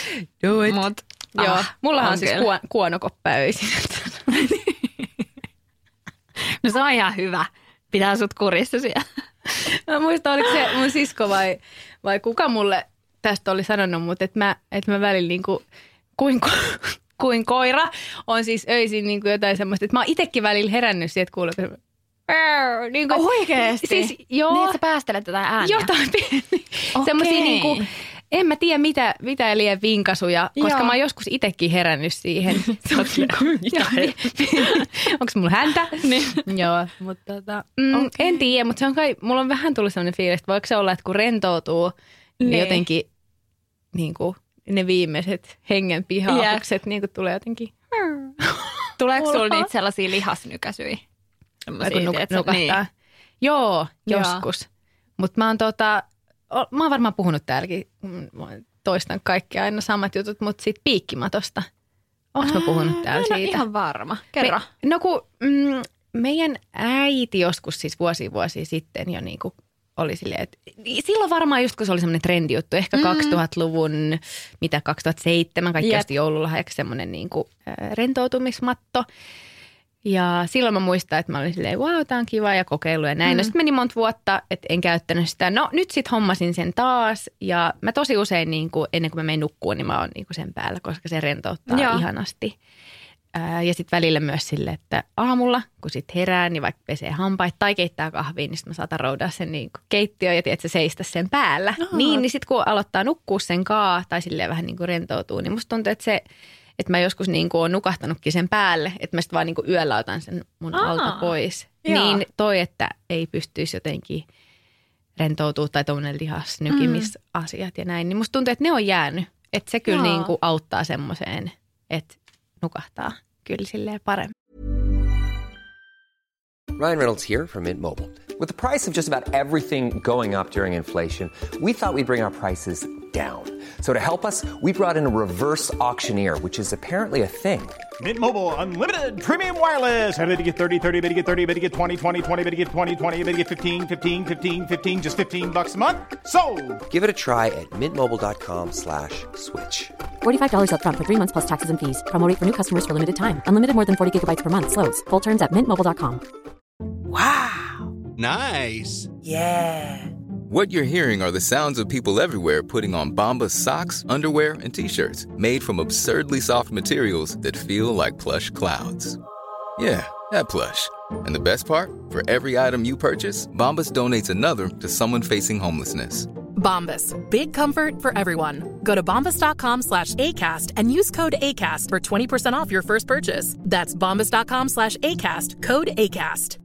Do it. Mut, joo, ah, mullahan on, on siis kuon, kuonokoppa öisin. No se on ihan hyvä. Pitää sut kurissa siellä. Mä muistan, oliko se mun sisko vai, vai kuka mulle tästä oli sanonut, mutta että mä, et mä välillä niin kuin, kuin, kuin koira on siis öisin niin kuin jotain semmoista, että mä oon itsekin välillä herännyt siihen, että kuuluu, niin kuin, oikeesti? Siis, joo. Niin, että sä päästelet jotain ääniä? Jotain pieni. Okay. Semmoisia niin kuin, en mä tiedä mitä, mitä liian vinkasuja, koska joo. mä oon joskus itsekin herännyt siihen. Onko mulla häntä? Niin. Joo, mutta tota, mm, okay. en tiedä, mutta se on kai, mulla on vähän tullut sellainen fiilis, että voiko se olla, että kun rentoutuu, niin ne. jotenkin niin kuin, ne viimeiset hengen pihaukset yeah. niin kuin tulee jotenkin. Tuleeko sulla niitä sellaisia lihasnykäsyjä? Kun nuk- nukahtaa. Niin. Joo, joskus. Mutta mä oon tota... Mä oon varmaan puhunut täälläkin toistan kaikki aina samat jutut, mutta sitten piikkimatosta. Oletko mä puhunut täällä Mä en siitä? ihan varma. Kerro. Me, no kun mm, meidän äiti joskus siis vuosia vuosia sitten jo niin kuin oli silleen, että silloin varmaan just kun se oli semmoinen trendijuttu, ehkä mm. kaksituhattaluvun, mitä kaksituhattaseitsemän, kaikki osti joululahjaksi semmoinen niin kuin äh, rentoutumismatto. Ja silloin mä muistan, että mä olin silleen, wow, tää on kiva ja kokeilu ja näin. Mm. No sitten meni monta vuotta, että en käyttänyt sitä. No nyt sitten hommasin sen taas ja mä tosi usein niin kuin, ennen kuin mä menen nukkuun, niin mä oon niin kuin sen päällä, koska se rentouttaa Joo. ihanasti. Ää, ja sitten välillä myös sille, että aamulla, kun sit herää, niin vaikka pesee hampaita tai keittää kahvia, niin sitten mä saatan roudaa sen niin kuin keittiöön ja tiedätkö, seistä sen päällä. Oho. Niin, niin sitten kun aloittaa nukkua sen kaa tai silleen vähän niin kuin rentoutuu, niin musta tuntuu, että se... Että mä joskus niin kuin oon nukahtanutkin sen päälle, että mä sitten vaan niin kuin yöllä otan sen mun Aa, alta pois. Joo. Niin toi, että ei pystyisi jotenkin rentoutua tai tuommoinen lihasnykimisasiat mm. ja näin. Niin musta tuntuu, että ne on jäänyt. Että se kyllä niin kuin auttaa semmoiseen, että nukahtaa kyllä silleen paremmin. Ryan Reynolds here from Mint Mobile. With the price of just about everything going up during inflation, we thought we'd bring our prices down. So to help us, we brought in a reverse auctioneer, which is apparently a thing. Mint Mobile Unlimited Premium Wireless. How to get thirty, thirty, how to get thirty, how to get twenty, twenty, twenty, how to get twenty, twenty, how to get fifteen, fifteen, fifteen, fifteen, just fifteen bucks a month? Sold! Give it a try at mintmobile.com slash switch. forty-five dollars up front for three months plus taxes and fees. Promo rate for new customers for limited time. Unlimited more than forty gigabytes per month. Slows full terms at mint mobile dot com. Wow. Nice. Yeah. What you're hearing are the sounds of people everywhere putting on Bombas socks, underwear, and T-shirts made from absurdly soft materials that feel like plush clouds. Yeah, that plush. And the best part? For every item you purchase, Bombas donates another to someone facing homelessness. Bombas. Big comfort for everyone. Go to bombas.com slash ACAST and use code ACAST for twenty percent off your first purchase. That's bombas.com slash ACAST. Code ACAST.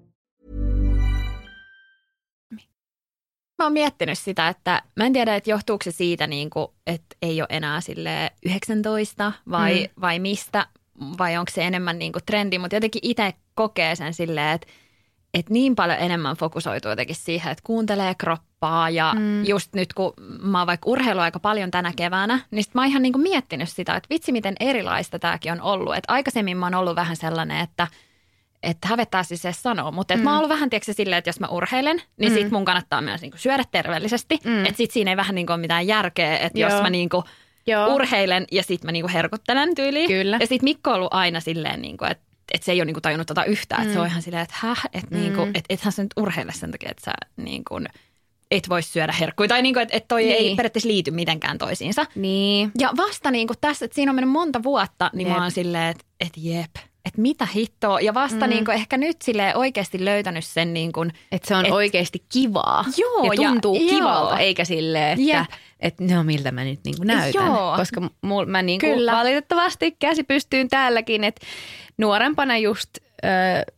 Mä oon miettinyt sitä, että mä en tiedä, että johtuuko se siitä, niin kuin, että ei ole enää sille yhdeksäntoista vai, mm. vai mistä, vai onko se enemmän niin kuin trendi, mutta jotenkin itse kokee sen silleen, että, että niin paljon enemmän fokusoituu jotenkin siihen, että kuuntelee kroppaa ja mm. just nyt kun mä oon vaikka urheilu aika paljon tänä keväänä, niin sit mä oon ihan niin kuin miettinyt sitä, että vitsi miten erilaista tääkin on ollut, että aikaisemmin mä oon ollut vähän sellainen, että että hävettää siis se sanoa, mutta mm. mä oon ollut vähän tiedätkö silleen, että jos mä urheilen, niin mm. sit mun kannattaa myös niinku syödä terveellisesti. Mm. Että sit siinä ei vähän niinku ole mitään järkeä, että jos mä niinku urheilen ja sit mä niinku herkuttelen tyyliin. Kyllä. Ja sit Mikko on ollut aina silleen, niinku, että et se ei ole niinku tajunnut tota yhtään. Mm. Että se on ihan silleen, että häh, että mm. niinku, et, ethän sä nyt urheile sen takia, että sä niinku, et voi syödä herkkuja. Tai niinku, että et toi niin. ei periaatteessa liity mitenkään toisiinsa. Niin. Ja vasta niinku tässä, että siinä on mennyt monta vuotta, niin jep. mä oon silleen, että et jep. Että mitä hittoa. Ja vasta mm. niin ehkä nyt silleen oikeasti löytänyt sen niin kuin, että se on et, oikeasti kivaa. Joo. Ja tuntuu ja, kivalta, joo. eikä silleen, että et, no miltä mä nyt niin kuin näytän. Joo. Koska mul, mä niin kuin valitettavasti käsi pystyyn täälläkin, että nuorempana just ö,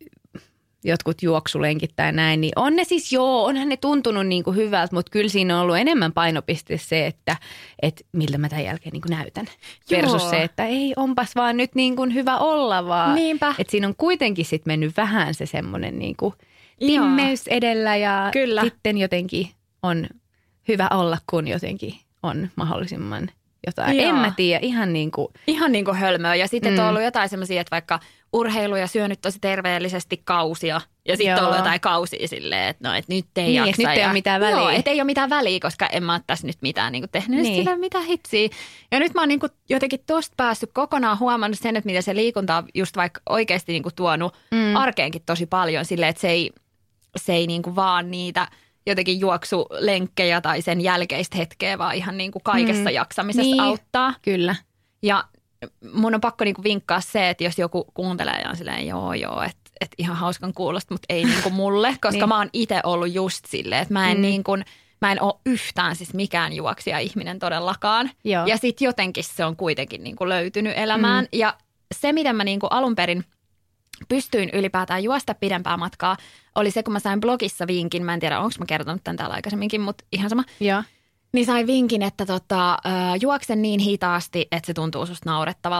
jotkut juoksulenkit tai näin, niin on ne siis joo, onhan ne tuntunut niin kuin hyvältä, mutta kyllä siinä on ollut enemmän painopiste se, että et miltä mä tämän jälkeen niin kuin näytän. Joo. Versus se, että ei onpas vaan nyt niin kuin hyvä olla, vaan niinpä. Että siinä on kuitenkin sitten mennyt vähän se semmoinen niin kuin timmeys edellä ja kyllä. sitten jotenkin on hyvä olla, kun jotenkin on mahdollisimman jotain. Joo. En mä tiedä, ihan niin kuin. Ihan niin kuin hölmöä. Ja sitten mm. on ollut jotain semmoisia, että vaikka urheilu ja syönyt tosi terveellisesti kausia. Ja sitten on ollut jotain kausia silleen, että no, että nyt ei niin, jaksa. Nyt ei ja, ole mitään väliä. Joo, että ei ole mitään väliä, koska en mä ole tässä nyt mitään niin kuin tehnyt. Niin. Sillä mitään hitsiä. Ja nyt mä oon niin kuin jotenkin tosta päässyt kokonaan huomannut sen, että miten se liikunta on just vaikka oikeasti niin kuin tuonut mm. arkeenkin tosi paljon. Silleen, että se ei, se ei niin kuin vaan niitä jotenkin juoksulenkkejä tai sen jälkeistä hetkeä, vaan ihan niin kuin kaikessa mm. jaksamisessa niin. auttaa. Kyllä. Ja mun on pakko niinku vinkkaa se, että jos joku kuuntelee ja on silleen joo joo, että et ihan hauskan kuulosta, mutta ei niinku mulle, koska niin. mä oon itse ollut just silleen, että mä en, mm. niinku, mä en ole yhtään siis mikään juoksija ihminen todellakaan. Joo. Ja sit jotenkin se on kuitenkin niinku löytynyt elämään. Mm. Ja se, miten mä niinku alun perin pystyin ylipäätään juosta pidempää matkaa, oli se, kun mä sain blogissa vinkin, mä en tiedä, onko mä kertonut tämän täällä aikaisemminkin, mutta ihan sama. Joo. Niin sain vinkin, että tota, äh, juoksen niin hitaasti, että se tuntuu susta naurettavalta.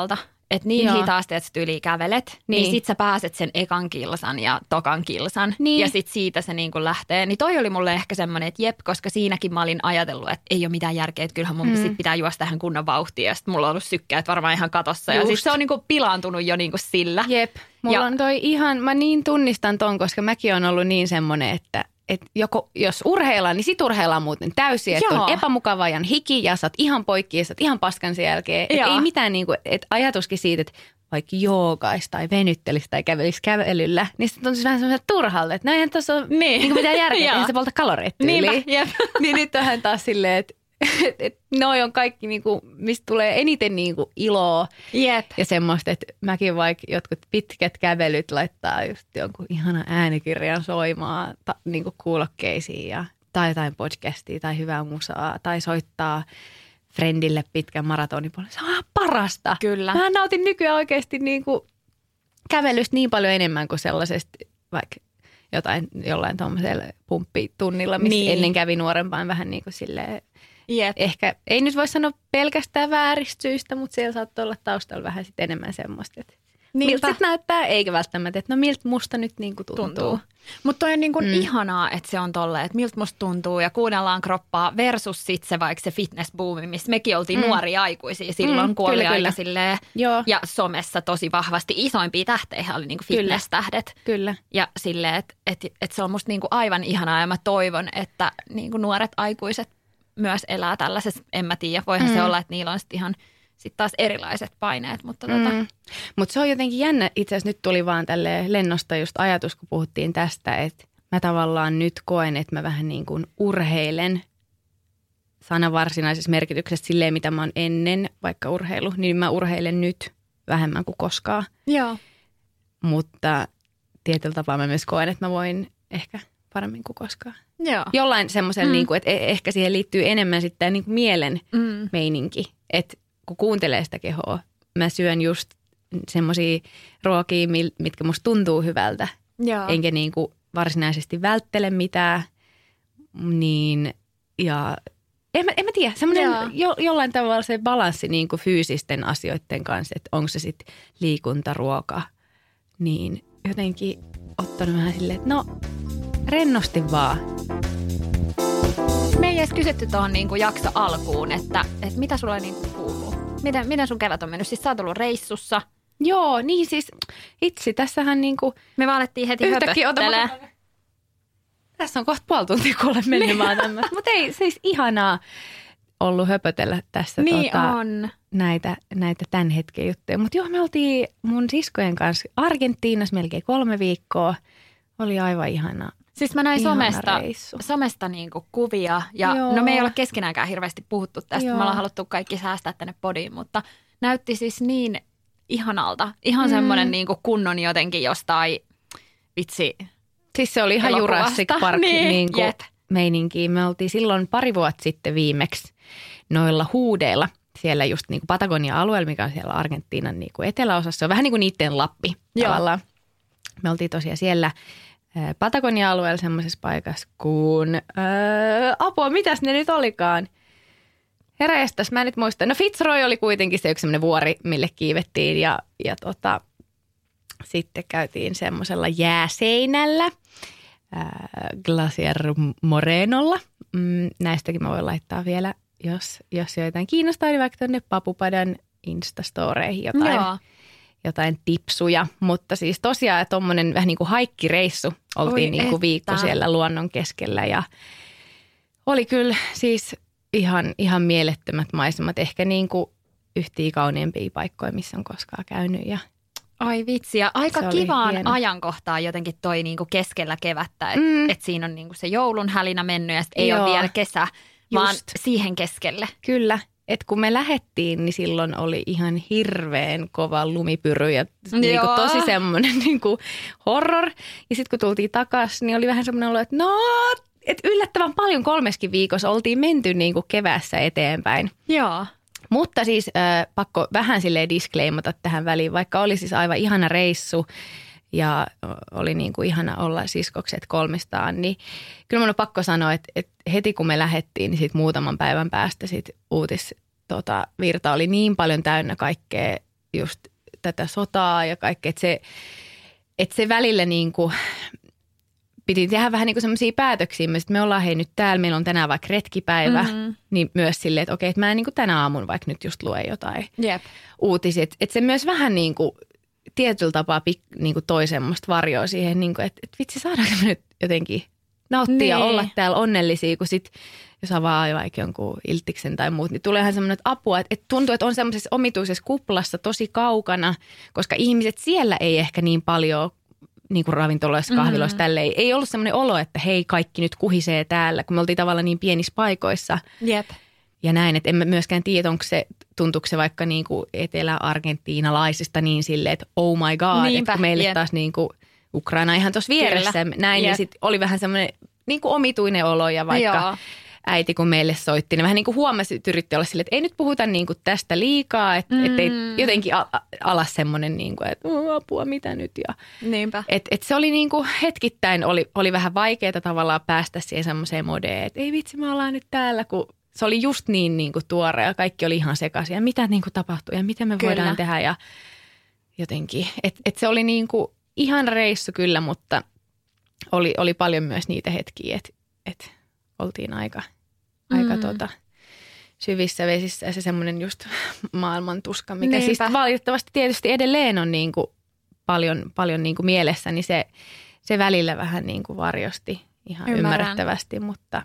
että niin Joo. hitaasti, että sä tyyliin kävelet, niin, niin sit sä pääset sen ekan kilsan ja tokan kilsan. Niin. Ja sit siitä se niin kuin lähtee. Niin toi oli mulle ehkä semmoinen, että jep, koska siinäkin mä olin ajatellut, että ei ole mitään järkeä, että kyllähän mun mm. sit pitää juosta tähän kunnon vauhtia. Ja sit mulla on ollut sykkäät varmaan ihan katossa. Just. Ja sit se on niin kuin pilaantunut jo niin kuin sillä. Jep, mulla ja, on toi ihan, mä niin tunnistan ton, koska mäkin on ollut niin semmoinen, että et joko, jos urheillaan, niin sit urheillaan muuten täysin, että on epämukava ja hiki ja sä oot ihan poikki ja sä oot ihan paskan sen jälkeen. Et ei mitään niinku, että ajatuskin siitä, että vaikka joogaisi tai venyttelisi tai kävelisi kävelyllä, niin sitten on siis vähän semmoinen turhalta, että no eihän tuossa ole niin. niinku mitään järkeä, eihän se polta kaloreita tyyliin. Niin nyt on taas silleen, että et, et, noi on kaikki, niinku, mistä tulee eniten niinku iloa Jep. ja semmoista, että mäkin vaikka jotkut pitkät kävelyt laittaa just jonkun ihana äänikirjan soimaan ta, niinku kuulokkeisiin ja, tai jotain podcastia tai hyvää musaa tai soittaa friendille pitkän maratonin. Se on parasta. Kyllä. Mä nautin nykyään oikeasti niinku kävelystä niin paljon enemmän kuin sellaisesta vaikka jotain jollain tuommoisella pumppitunnilla, missä niin. ennen kävi nuorempaan vähän niin kuin silleen. Yep. Ehkä, ei nyt voi sanoa pelkästään vääristä syistä, mutta siellä saattaa olla taustalla vähän sit enemmän semmoista, että miltä sit näyttää, eikä välttämättä, että no miltä musta nyt niinku tuntuu. tuntuu. Mutta toi on niinku mm. ihanaa, että se on tolleen, että miltä musta tuntuu ja kuunnellaan kroppaa versus sit se vaikka se fitnessbuumi, missä mekin oltiin mm. nuoria aikuisia silloin, mm, kun oli aika silleen, ja somessa tosi vahvasti isoimpia tähtejä oli niinku fitness-tähdet. Kyllä. Ja silleen, että et, et se on musta niinku aivan ihanaa ja mä toivon, että niinku nuoret aikuiset myös elää tällaisessa, en mä tiedä, voihan mm. se olla, että niillä on sitten ihan sitten taas erilaiset paineet, mutta mm. tota. Mutta se on jotenkin jännä, itse asiassa nyt tuli vaan tälle lennosta just ajatus, kun puhuttiin tästä, että mä tavallaan nyt koen, että mä vähän niin kuin urheilen sanan varsinaisessa merkityksessä silleen, mitä mä oon ennen vaikka urheilu, niin mä urheilen nyt vähemmän kuin koskaan. Joo. Mutta tietyllä tapaa mä myös koen, että mä voin ehkä paremmin kuin koskaan. Joo. Jollain semmoisen, mm. niin kuin, että ehkä siihen liittyy enemmän sitten niin kuin mielen mm. meininki. Että kun kuuntelee sitä kehoa, mä syön just semmoisia ruokia, mitkä musta tuntuu hyvältä. Joo. Enkä niin kuin varsinaisesti välttele mitään. Niin, ja en mä, en mä tiedä, semmoinen jo, jollain tavalla se balanssi niin kuin fyysisten asioiden kanssa, että onko se sitten liikunta, ruoka, niin jotenkin ottanut vähän silleen, että no rennosti vaan. Me ei edes kysytty tuohon niinku jakso alkuun, että, että mitä sulla niinku kuuluu? Miten, miten sun kevät on mennyt? Siis sä oot ollut reissussa. Joo, niin siis itse tässähän niinku me vaan alettiin heti höpöttelee. Tässä on kohta puoli tuntia, kun olen mennyt vaan tämmöistä. Mutta ei siis ihanaa ollut höpötellä tässä niin tuota, on. Näitä, näitä tämän hetken juttuja. Mutta joo, me oltiin mun siskojen kanssa Argentiinassa melkein kolme viikkoa. Oli aivan ihanaa. Siis mä näin somesta, somesta niinku kuvia ja joo. no me ei ole keskenäänkään hirveästi puhuttu tästä. Joo. Me ollaan haluttu kaikki säästää tänne podiin, mutta näytti siis niin ihanalta. Ihan mm. semmoinen niinku kunnon jotenkin jostain vitsi. Siis se oli ihan Jurassic Park niin, niinku meininkiä. Me oltiin silloin pari vuotta sitten viimeksi noilla huudeilla siellä just niinku Patagonia-alueella, mikä on siellä Argentiinan niinku eteläosassa. Se on vähän niin kuin niiden Lappi tavallaan. Me oltiin tosiaan siellä Patagonia-alueella semmoisessa paikassa kuin, öö, apua, mitäs ne nyt olikaan? Herästäs, mä en nyt muista. No Fitzroy oli kuitenkin se yksi semmoinen vuori, mille kiivettiin ja, ja tota, sitten käytiin semmoisella jääseinällä, äh, Glacier Morenolla. Mm, näistäkin mä voin laittaa vielä, jos, jos joitain kiinnostaa, niin vaikka tuonne Papupadan Instastoreihin jotain. Joo. jotain tipsuja, mutta siis tosiaan tuommoinen vähän niin kuin haikkireissu. Oltiin niin kuin viikko siellä luonnon keskellä ja oli kyllä siis ihan, ihan mielettömät maisemat. Ehkä niin kuin yhtiä kauniimpia paikkoja, missä on koskaan käynyt. Ja ai vitsi, ja aika kivaan hieno ajankohtaan jotenkin toi niin kuin keskellä kevättä, että mm. et siinä on niin kuin se joulun hälinä mennyt ja ei ole vielä kesä, vaan just siihen keskelle. Kyllä. Että kun me lähdettiin, niin silloin oli ihan hirveän kova lumipyry ja niinku tosi semmoinen niinku horror. Ja sitten kun tultiin takaisin, niin oli vähän semmoinen olo, että no, että yllättävän paljon kolmeskin viikossa oltiin menty niinku keväässä eteenpäin. Joo. Mutta siis äh, pakko vähän silleen disclaimata tähän väliin, vaikka oli siis aivan ihana reissu ja oli niin kuin ihana olla siskokset kolmistaan, niin kyllä minun on pakko sanoa, että, että heti kun me lähdettiin, niin sit muutaman päivän päästä sit uutis tota, virta oli niin paljon täynnä kaikkea just tätä sotaa ja kaikkea, että se, että se välillä niin kuin piti tehdä vähän niin kuin semmoisia päätöksiä. Me, me ollaan hei nyt täällä, meillä on tänään vaikka retkipäivä, mm-hmm. niin myös silleen, että okei, että mä en niin kuin tänä aamun vaikka nyt just lue jotain Jep. uutisia. Että, että se myös vähän niin kuin tietyllä tapaa pik, niin kuin toi semmoista varjoa siihen, niin kuin, että, että vitsi saadaanko me nyt jotenkin nauttia niin. ja olla täällä onnellisia, kun sit jos avaa vaikka jonkun iltiksen tai muut, niin tuleehan semmoinen apua, että, että tuntuu, että on semmoisessa omituisessa kuplassa tosi kaukana, koska ihmiset siellä ei ehkä niin paljon niin kuin ravintoloissa, kahviloissa, mm-hmm. tälleen. Ei ollut semmoinen olo, että hei, kaikki nyt kuhisee täällä, kun me oltiin tavallaan niin pienissä paikoissa. Jep. Ja näin, että en mä myöskään tiedä, onko se, tuntuuko se vaikka niin kuin etelä-argentiinalaisista niin silleen, että oh my god, Niinpä, että kun meille jep. taas niin kuin Ukraina ihan tuossa vieressä. Kyllä. Näin, jep. niin sitten oli vähän semmoinen niin kuin omituinen olo ja vaikka Joo. äiti kun meille soitti, niin vähän niin kuin huomasi, että yritti olla silleen, että ei nyt puhuta niin kuin tästä liikaa, että mm. et ei jotenkin alas semmoinen, niin kuin, että apua, mitä nyt. Ja, Niinpä. Et, et se oli niin kuin hetkittäin, oli, oli vähän vaikeaa tavallaan päästä siihen semmoiseen modeen, että ei vitsi, me ollaan nyt täällä, kun se oli just niin, niin kuin tuore ja kaikki oli ihan sekaisin ja mitä niin kuin tapahtui ja mitä me kyllä. voidaan tehdä ja jotenkin. Että et se oli niin kuin ihan reissu kyllä, mutta oli, oli paljon myös niitä hetkiä, että et oltiin aika, aika mm. tota, syvissä vesissä ja se semmoinen just maailman tuska, mikä Niinpä. Siis valitettavasti tietysti edelleen on niin kuin paljon, paljon niin kuin mielessä, niin se, se välillä vähän niin kuin varjosti ihan Ymmärrän. ymmärrettävästi, mutta,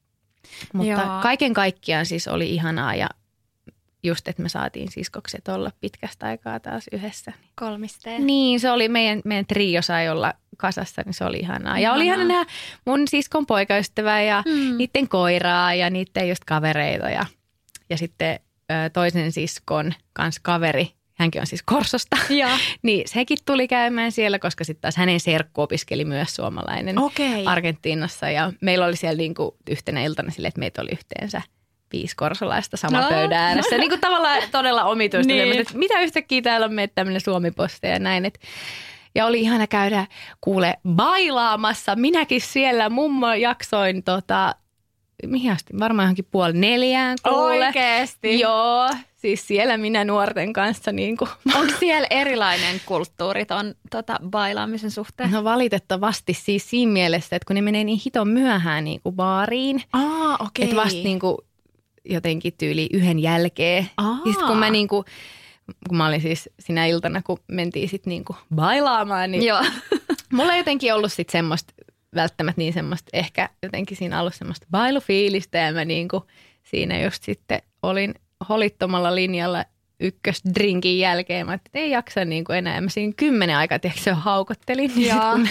mutta kaiken kaikkiaan siis oli ihanaa ja just, että me saatiin siskokset olla pitkästä aikaa taas yhdessä. Kolmisteen. Niin, se oli meidän, meidän trio sai olla kasassa, niin se oli ihanaa. Ja oli ihana nähdä mun siskon poikaystävää ja mm. niiden koiraa ja niiden just kavereita. Ja, ja sitten toisen siskon kanssa kaveri, hänkin on siis Korsosta, niin sekin tuli käymään siellä, koska sitten taas hänen serkku opiskeli myös suomalainen okay. Argentiinassa. Ja meillä oli siellä niinku yhtenä iltana silleen, että meitä oli yhteensä viisi korsolaista sama no. pöydän ääressä. Niin kuin tavallaan todella omituista. Niin. Että mitä yhtäkkiä täällä on meitä tämmöinen Suomi-poste ja näin. Et, ja oli ihana käydä kuule bailaamassa. Minäkin siellä mummo jaksoin tota, mihin asti? Varmaan johonkin puoli neljään kuule. Oikeesti? Joo. Siis siellä minä nuorten kanssa. Niin kuin. Onko siellä erilainen kulttuuri ton tota, bailaamisen suhteen? No valitettavasti siis siinä mielessä, että kun ne menee niin hiton myöhään niin kuin baariin. Aa, okei. Okay. Että vasta niin kuin jotenkin tyyli yhden jälkeen. Aa. Ja sit kun mä niinku, kun mä olin siis sinä iltana, kun mentiin sit niinku bailaamaan, niin Joo. mulla ei jotenkin ollut sit semmoista, välttämättä niin semmoista, ehkä jotenkin siinä alussa semmoista bailufiilistä ja mä niinku siinä just sitten olin holittomalla linjalla ykkösdrinkin jälkeen. Mä ajattelin, että ei jaksa niinku enää. Ja mä siinä kymmenen aikaa, tiedätkö, se haukottelin. Niin sit, kun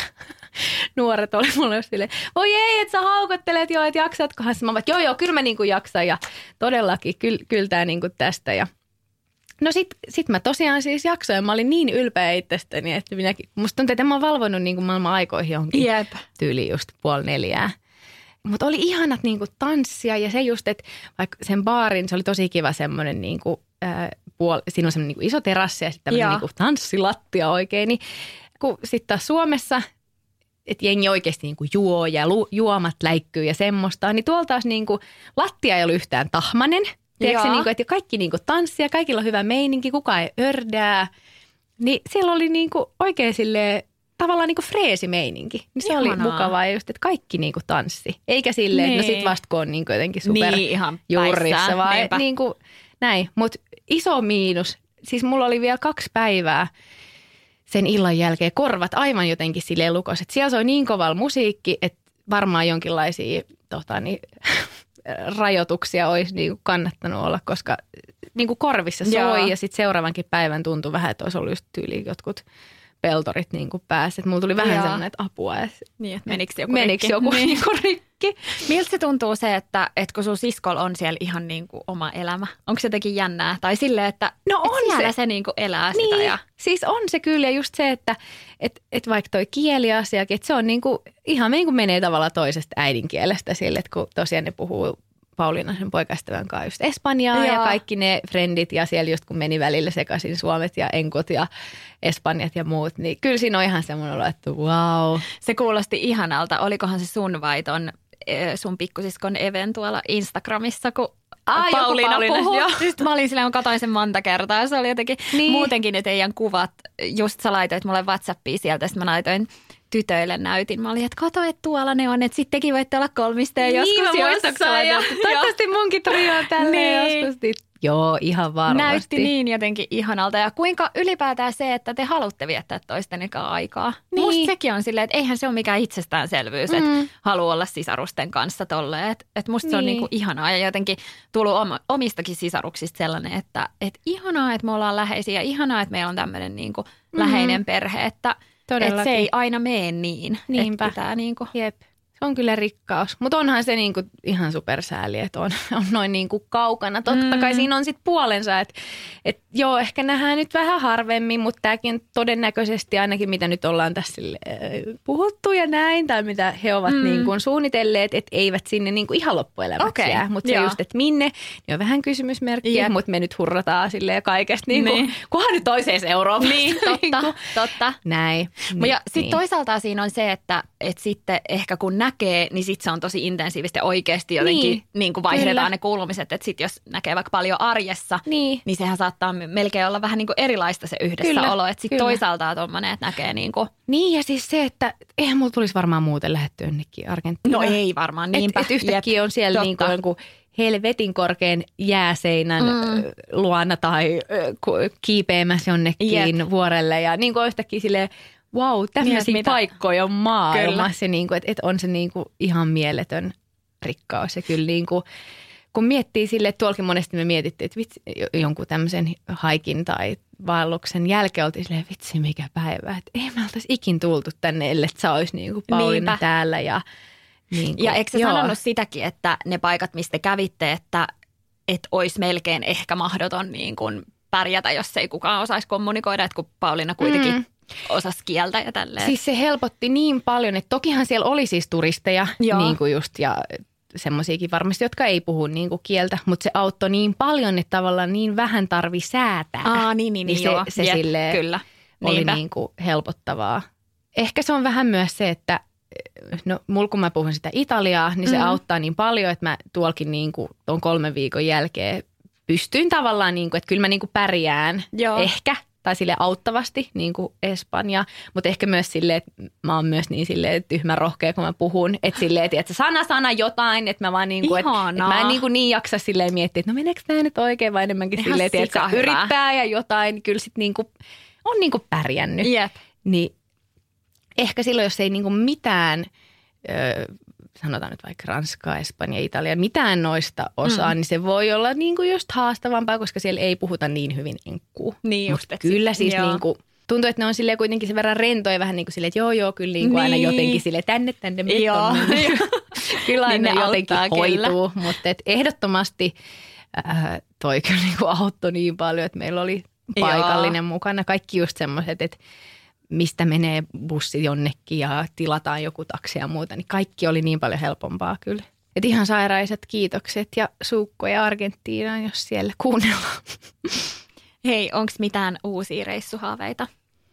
nuoret oli mulle just silleen, voi ei, että sä haukottelet jo, että jaksatkohan. Mä vaan, joo joo, kyllä mä niinku jaksan ja todellakin kyl, kyllä tää niinku tästä. Ja no sit, sit mä tosiaan siis jaksoin ja mä olin niin ylpeä itsestäni, että minäkin, musta tuntuu, että mä oon valvonut niinku maailman aikoihin johonkin Jep. tyyliin just puoli neljää. Mutta oli ihanat niinku tanssia ja se just, että vaikka sen baarin, se oli tosi kiva semmoinen niinku, äh, puol- siinä on semmoinen niinku iso terassi ja sitten tämmöinen niinku tanssilattia oikein. Niin kun sitten taas Suomessa, että jengi oikeasti niinku juo ja lu- juomat läikkyy ja semmoista, niin tuolla taas niinku lattia ei ollut yhtään tahmanen. Tiedätkö niinku, että kaikki niinku tanssia, kaikilla on hyvä meininki, kukaan ei ördää. Niin siellä oli niinku oikein silleen tavallaan niinku freesimeininki. Niin se Ihanaa. Oli mukavaa just, että kaikki niinku tanssi. Eikä silleen, niin. että no sit vasta kun on niinku jotenkin super niin, ihan juurissa. Vaan niinku näin. Mutta iso miinus. Siis mulla oli vielä kaksi päivää sen illan jälkeen korvat aivan jotenkin silleen lukos. Että siellä soi niin kovalla musiikki, että varmaan jonkinlaisia tota, niin, rajoituksia olisi niinku kannattanut olla, koska niinku korvissa soi Joo. ja sitten seuraavankin päivän tuntui vähän, että olisi ollut just tyyliin jotkut peltorit niin kuin pääsi. Mulla tuli vähän sellainen, että apua. Niin, että menikö joku menikö rikki? joku niin. niin rikki? Miltä se tuntuu se, että, että kun sun siskolla on siellä ihan niin kuin oma elämä? Onko se jotenkin jännää? Tai silleen, että, no on että siellä se, se niin kuin elää niin, sitä? Ja siis on se kyllä. Ja just se, että et, et vaikka toi kieliasiakin, että se on niin kuin, ihan niin kuin menee tavallaan toisesta äidinkielestä sille, että kun tosiaan ne puhuu Pauliina sen poikaystävän kanssa just Espanjaa Joo. ja kaikki ne frendit ja siellä just kun meni välillä sekaisin suomet ja enkut ja espanjat ja muut, niin kyllä siinä on ihan semmoinen olo, että wow. Se kuulosti ihanalta. Olikohan se sun vai ton sun pikkusiskon Even tuolla Instagramissa, kun Aa, Pauliina, Pauliina puhui. joo. Sitten mä olin silleen, mä katsoin sen monta kertaa ja se oli jotenkin Niin. muutenkin ne teidän kuvat. Just sä laitoit mulle WhatsAppiin sieltä, sitten mä laitoin tytöille näytin. Mä olin, että kato, että tuolla ne on, että sitten tekin voitte olla kolmisteen joskus Niin, mä jossain. ja toivottavasti munkin trio on tälleen Niin. joskus. Joo, ihan varmasti. Näytti niin jotenkin ihanalta. Ja kuinka ylipäätään se, että te haluatte viettää toisten aikaa. Niin. Musta sekin on silleen, että eihän se ole mikään itsestäänselvyys, mm. että haluaa olla sisarusten kanssa tolleen. Että et musta niin. se on niinku ihanaa ja jotenkin tullut oma, omistakin sisaruksista sellainen, että et ihanaa, että me ollaan läheisiä. Ihanaa, että meillä on tämmöinen niinku mm. läheinen perhe, että et se ei aina mene niin. Niinpä. Että pitää niinku... Jep. Se on kyllä rikkaus. Mutta onhan se niinku ihan supersääli, että on, on noin niinku kaukana. Totta kai mm. siinä on sitten puolensa, että et joo, ehkä nähdään nyt vähän harvemmin, mutta tämäkin todennäköisesti ainakin mitä nyt ollaan tässä äh, puhuttu ja näin, tai mitä he ovat mm. niinku suunnitelleet, että eivät sinne niinku ihan loppuelämäksi okay. jää. Mutta se just, että minne, niin on vähän kysymysmerkkiä, mutta me nyt hurrataan silleen kaikesta, niinku, niin. kunhan nyt toiseen Eurooppaan. Niin, totta, totta. Näin. Niin, ja sitten niin. toisaalta siinä on se, että et sitten ehkä kun näkee, niin sitten se on tosi intensiivistä ja oikeasti jotenkin niin, niin kuin vaihdetaan kyllä. ne kuulumiset. Että sitten jos näkee vaikka paljon arjessa, niin, niin sehän saattaa melkein olla vähän niin kuin erilaista se yhdessäolo. Että sitten toisaalta on tommoinen, että näkee niin kuin... Niin ja siis se, että eihän mulla tulisi varmaan muuten lähdettyä jonnekin Argentiinaan. No ei varmaan, niinpä. Että et yhtäkkiä Jep, on siellä niin kuin jonkun helvetin korkean jääseinän mm. luona tai kiipeämässä jonnekin Jep. vuorelle. Ja niin kuin yhtäkkiä silleen... Wow, tämmöisiä niin, paikkoja on maailmassa, niin kuin, että, että on se niin kuin ihan mieletön rikkaus. Ja kyllä niin kuin, kun miettii silleen, että tuollakin monesti me mietittiin, että vitsi, jonkun tämmöisen haikin tai vaelluksen jälkeen oltiin silleen, vitsi mikä päivä. Että ei me oltaisi ikin tultu tänne, ellei sä olisi niin kuin Pauliina Niinpä. täällä. Ja, niin kuin, ja eikö sä joo. sanonut sitäkin, että ne paikat, mistä kävitte, että, että olisi melkein ehkä mahdoton niin kuin pärjätä, jos ei kukaan osaisi kommunikoida, että kun Pauliina kuitenkin... Mm. osasi kieltä ja tälleen. Siis se helpotti niin paljon, että tokihan siellä oli siis turisteja niin kuin just ja semmoisiakin varmasti, jotka ei puhu niin kuin kieltä, mutta se auttoi niin paljon, että tavallaan niin vähän tarvi säätää. Aa, niin, niin, niin se, joo. se Jep, silleen kyllä. oli niin kuin helpottavaa. Ehkä se on vähän myös se, että no mulla kun mä puhun sitä italiaa, niin se mm-hmm. auttaa niin paljon, että mä tuolkin niin kuin tuon kolmen viikon jälkeen pystyin tavallaan niin kuin, että kyllä mä niin kuin pärjään joo. ehkä. Tai sille auttavasti, niin kuin Espanja, mutta ehkä myös silleen, että mä oon myös niin silleen tyhmä rohkea, kun mä puhun. Että silleen, että sana sana jotain, että mä vaan niin kuin, että, että mä en niin, kuin niin jaksa silleen miettiä, että no meneekö tämä nyt oikein vai enemmänkin ihan silleen, että yrittää ja jotain. Kyllä sit niin kuin on niin kuin pärjännyt. Yep. Niin ehkä silloin, jos ei niin kuin mitään... Öö, sanotaan nyt vaikka Ranskaa, Espanja, Italia, mitään noista osaa, mm. niin se voi olla niin kuin just haastavampaa, koska siellä ei puhuta niin hyvin enkkuu. Niin just, kyllä siis niin kuin, tuntuu, että ne on silleen kuitenkin sen verran rentoja vähän niin kuin silleen, että joo joo, kyllä niin kuin niin. aina jotenkin silleen tänne, tänne, me joo. Kyllä aina niin jotenkin auttaa, hoituu, kyllä. Mutta et ehdottomasti äh, toi kyllä niin kuin auttoi niin paljon, että meillä oli paikallinen joo. mukana. Kaikki just semmoiset, että mistä menee bussi jonnekin ja tilataan joku taksi ja muuta, niin kaikki oli niin paljon helpompaa kyllä. Et ihan sairaiset kiitokset ja suukkoja Argentiinaan, jos siellä kuunnellaan. Hei, onko mitään uusia reissuhaaveita?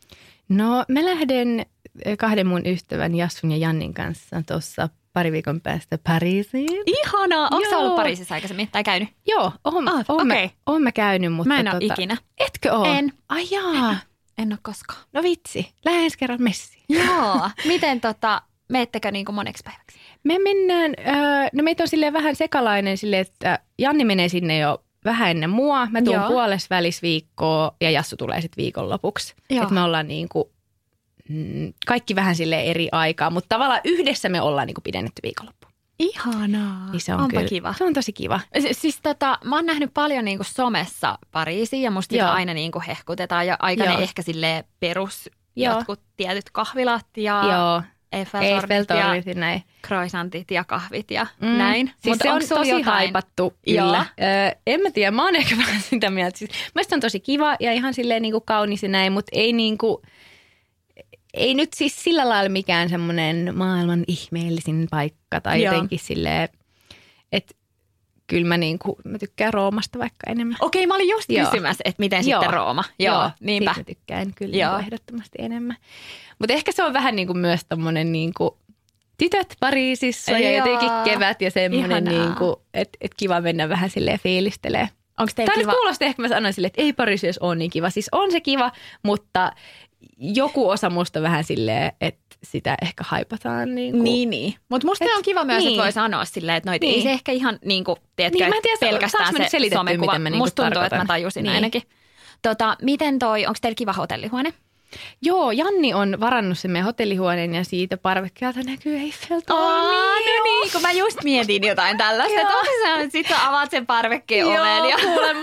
No mä lähden kahden mun ystävän Jassun ja Jannin kanssa tuossa pari viikon päästä Pariisiin. Ihanaa! Onko sä ollut Pariisissa aikaisemmin tai käynyt? Joo, oon, oh, oon, okay. mä, oon mä käynyt. Mutta mä en ole tota, ikinä. Etkö oo? En. Ai jaa. En ole koskaan. No vitsi, lähden ensi kerran messiin. Joo. Miten tota, meettekö niin kuin moneksi päiväksi? Me mennään, öö, no meitä on silleen vähän sekalainen silleen, että Janni menee sinne jo vähän ennen mua. Mä tuun puolessa välissä viikkoa ja Jassu tulee sitten viikonlopuksi. Että me ollaan niin kuin, mm, kaikki vähän silleen eri aikaa, mutta tavallaan yhdessä me ollaan niin kuin pidennetty viikonloppu. Ihanaa. Niin se on Onpa kyllä, kiva. Se on tosi kiva. Si- siis tota, mä oon nähnyt paljon niinku somessa Pariisiin ja musta sitä aina niinku hehkutetaan ja aika ne ehkä silleen perus Joo. jotkut tietyt kahvilat ja Joo. Eiffel-tornit ja näin. croissantit ja kahvit ja mm. näin. Siis Mut se on tosi jotain? haipattu, kyllä. Öö, en mä tiedä, mä oon ehkä vähän sitä mieltä. Siis, mielestäni on tosi kiva ja ihan silleen niinku kaunis ja näin, mutta ei niinku... Ei nyt siis sillä lailla mikään semmoinen maailman ihmeellisin paikka tai Joo. jotenkin silleen, että kyllä mä, niinku, mä tykkään Roomasta vaikka enemmän. Okei, mä olin just Joo. kysymässä, että miten Joo. sitten Rooma. Joo, Joo. niinpä. Siitä mä tykkään kyllä Joo. ehdottomasti enemmän. Mutta ehkä se on vähän niinku myös tommonen niinku tytöt Pariisissa ja jotenkin kevät ja semmoinen, niin että et kiva mennä vähän silleen fiilistelee. Onko teillä Tämä kiva? nyt kuulosti ehkä mä sanoin silleen, että ei Pariisissa ole niin kiva. Siis on se kiva, mutta joku osa musta vähän silleen, että sitä ehkä haipataan. Niin, kuin. niin, niin. Mutta musta et, on kiva myös, niin. että voi sanoa silleen, että noit, niin. ei se ehkä ihan niin kuin, tiedätkö, niin, mä en tiedä, pelkästään se somekuva. Mitä musta tuntuu, että mä tajusin niin. ainakin. Tota, miten toi, onko teillä kiva hotellihuone? Joo, Janni on varannut sen meidän hotellihuoneen ja siitä parvekkeelta näkyy Eiffeltorni. Oh, no niin, kun mä just mietin jotain tällaista, että onko sä nyt sit sä avaat sen parvekkeen oven. Joo, kuulemma.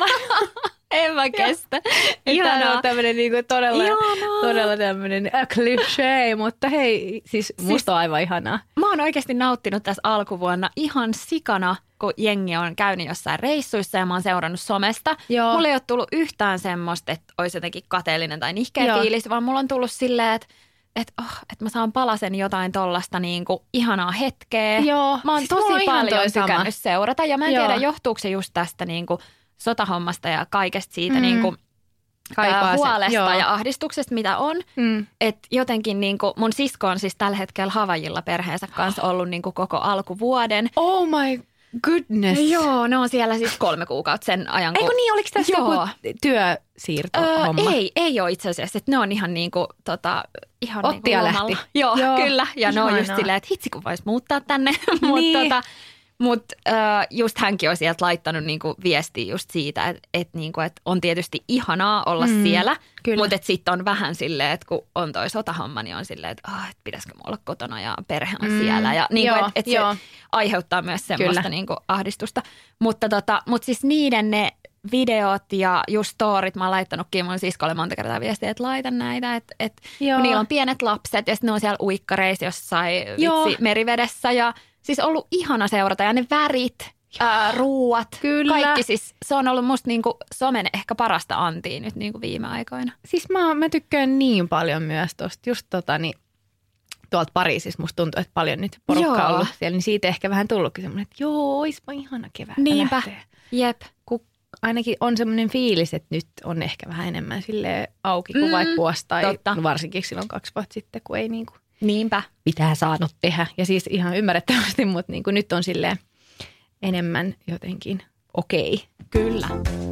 En mä kestä. Tämä on tämmöinen niinku todella, todella tämmöinen cliché, mutta hei, siis musta siis, on aivan ihanaa. Mä oon oikeasti nauttinut tässä alkuvuonna ihan sikana, kun jengi on käynyt jossain reissuissa ja mä oon seurannut somesta. Joo. Mulla ei ole tullut yhtään semmoista, että olisi jotenkin kateellinen tai nihkeä Joo. fiilis, vaan mulla on tullut silleen, että että oh, et mä saan palasen jotain tollasta niinku ihanaa hetkeä. Joo. Mä oon siis tosi paljon tykännyt sama. seurata ja mä en Joo. tiedä, johtuuko se just tästä niinku sotahommasta ja kaikesta siitä mm. niinku, Kaipaa huolesta se, ja ahdistuksesta, mitä on. Mm. Että jotenkin niinku, mun sisko on siis tällä hetkellä Havajilla perheensä kanssa ollut niinku koko alkuvuoden. Oh my goodness. Joo, ne on siellä siis kolme kuukautta sen ajan. Eikö niin, oliko tässä Joo. joku työsiirto-homma? Öö, ei, ei ole itse asiassa. Että ne on ihan niinku, tota, ihan Otti niinku ja lomalla. lähti. Joo, Joo, kyllä. Ja ne on just ihanaa. silleen, että hitsi kun vois muuttaa tänne. Mutta Niin. tota, mut, äh, just hänkin on sieltä laittanut niinku viestiä just siitä, että et niinku, et on tietysti ihanaa olla mm, siellä. Mutta sitten on vähän silleen, että kun on toi sotahomma, niin on silleen, että oh, et pitäisikö mä olla kotona ja perhe on mm, siellä. Ja niinku, että et se aiheuttaa myös semmoista niinku ahdistusta. Mutta tota, mut siis niiden ne videot ja just storit, mä oon laittanutkin mun siskolle monta kertaa viestiä, että laita näitä, että et, kun niillä on pienet lapset ja sitten ne on siellä uikkareissa jossain vitsi, merivedessä ja siis ollut ihana seurata ja ne värit, ää, ruuat, Kyllä. kaikki siis, se on ollut musta niinku somen ehkä parasta antia nyt niinku viime aikoina. Siis mä, mä tykkään niin paljon myös tosta, just tota niin, tuolta Pariisissa musta tuntuu, että paljon nyt porukkaa on ollut siellä, niin siitä ehkä vähän tullutkin semmoinen, että joo, oispa ihana keväällä Niinpä, lähteä. jep. Kun ainakin on semmoinen fiilis, että nyt on ehkä vähän enemmän silleen auki kuin mm, vaikka vuosi tai no varsinkin silloin kaksi vuotta sitten, kun ei niinku Niinpä. pitää saanut tehdä. Ja siis ihan ymmärrettävästi, mutta niinku nyt on silleen enemmän jotenkin okei. Okay. Kyllä.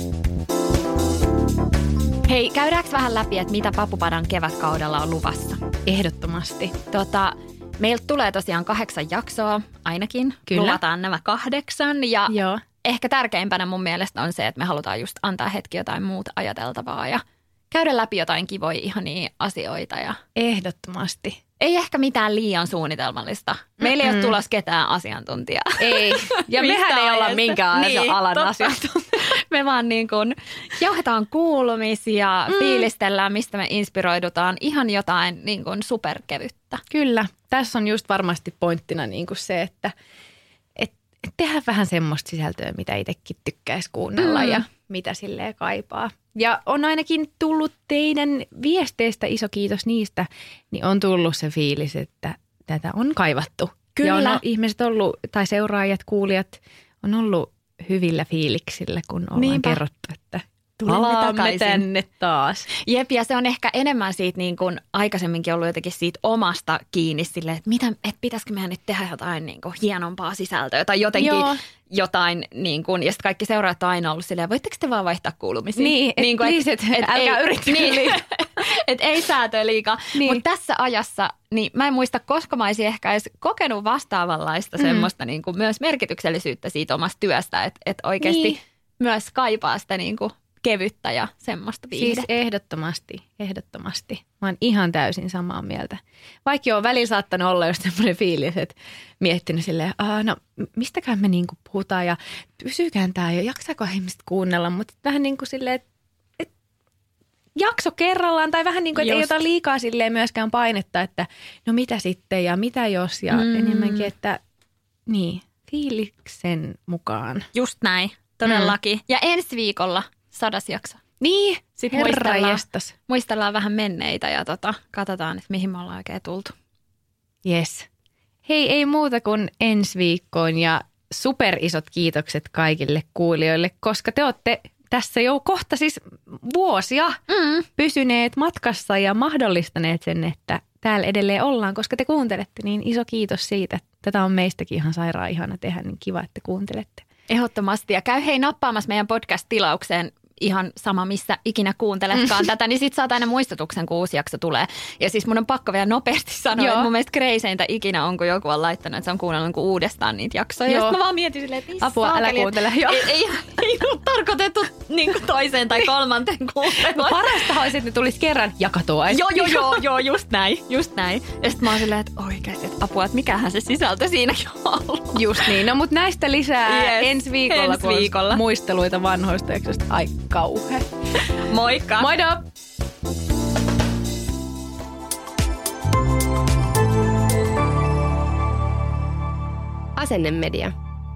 Hei, käydäänkö vähän läpi, että mitä Papupadan kevätkaudella on luvassa? Ehdottomasti. Tota, meiltä tulee tosiaan kahdeksan jaksoa ainakin. Kyllä. Luvataan nämä kahdeksan ja Joo. ehkä tärkeimpänä mun mielestä on se, että me halutaan just antaa hetki jotain muuta ajateltavaa ja käydä läpi jotain kivoja ihania asioita. Ja Ehdottomasti. ei ehkä mitään liian suunnitelmallista. Meillä Mm-mm. ei ole tulossa ketään asiantuntijaa. Ei. Ja mehän ei olla minkään niin, alan totta. asiantuntijaa. Me vaan niin kuin jauhetaan kuulumisia, mm. fiilistellään, mistä me inspiroidutaan. Ihan jotain niin kuin superkevyttä. Kyllä. Tässä on just varmasti pointtina niin kuin se, että et, et tehdään vähän semmoista sisältöä, mitä itsekin tykkäisi kuunnella mm. ja mitä silleen kaipaa. Ja on ainakin tullut teidän viesteistä, iso kiitos niistä, niin on tullut se fiilis, että tätä on kaivattu. Kyllä. Ja on ihmiset ollut, tai seuraajat, kuulijat, on ollut hyvillä fiiliksillä, kun ollaan Niinpä. kerrottu, että palaamme tänne taas. Jep, ja se on ehkä enemmän siitä niin kuin aikaisemminkin ollut jotenkin siitä omasta kiinni silleen, että, mitä, että pitäisikö meidän nyt tehdä jotain niin kuin hienompaa sisältöä tai jotenkin Joo. jotain niin kuin, ja sitten kaikki seuraajat on aina ollut silleen, voitteko te vaan vaihtaa kuulumisia? Niin, et, niin kuin, et, et, et, älkää yrittäkö niin, liikaa. Että ei säätöä liikaa, niin. Mutta tässä ajassa, niin mä en muista, koska mä olisin ehkä edes kokenut vastaavanlaista mm. semmoista niin kuin myös merkityksellisyyttä siitä omasta työstä, että, että oikeasti niin. myös kaipaa sitä niin kuin kevyttä ja semmoista viihdettä. Siis ehdottomasti, ehdottomasti. Mä oon ihan täysin samaa mieltä. Vaikka joo, välillä saattanut olla just semmoinen fiilis, että miettinyt silleen, no mistäkään me niinku puhutaan ja pysyykään tää ja jaksaako ihmiset kuunnella, mutta vähän niin kuin silleen, että et, jakso kerrallaan tai vähän niin kuin, että ei ota liikaa silleen myöskään painetta, että no mitä sitten ja mitä jos ja mm. enemmänkin, että niin, fiiliksen mukaan. Just näin, todellakin. Mm. Ja ensi viikolla sadas jakso. Niin, sitten muistellaan, muistellaan vähän menneitä ja tota, katsotaan, että mihin me ollaan oikein tultu. Yes. Hei, ei muuta kuin ensi viikkoon ja superisot kiitokset kaikille kuulijoille, koska te olette tässä jo kohta siis vuosia mm. pysyneet matkassa ja mahdollistaneet sen, että täällä edelleen ollaan, koska te kuuntelette, niin iso kiitos siitä. Tätä on meistäkin ihan sairaan ihana tehdä, niin kiva, että kuuntelette. Ehdottomasti. Ja käy hei nappaamassa meidän podcast-tilaukseen ihan sama, missä ikinä kuunteletkaan tätä, niin sit saat aina muistutuksen, kun uusi jakso tulee. Ja siis mun on pakko vielä nopeasti sanoa, että mun mielestä kreiseintä ikinä on, kun joku on laittanut, että se on kuunnellut niin uudestaan niitä jaksoja. Joo. Ja sitten mä vaan mietin silleen, että missä apua, älä kuuntele. Ei, ei, ei ole tarkoitettu niin kuin toiseen tai kolmanteen kuuntelemaan. Parasta olisi, että ne tulisi kerran jakatua. Joo, joo, joo, joo, just näin, just näin. Ja sitten mä oon silleen, että oikeasti, että apua, että mikähän se sisältö siinäkin on ollut. Just niin, no mutta näistä lisää yes. ensi viikolla, ensi viikolla. Muisteluita vanhoista jaksoista. Ai kauhe. Moikka! Moido! Asennemedia.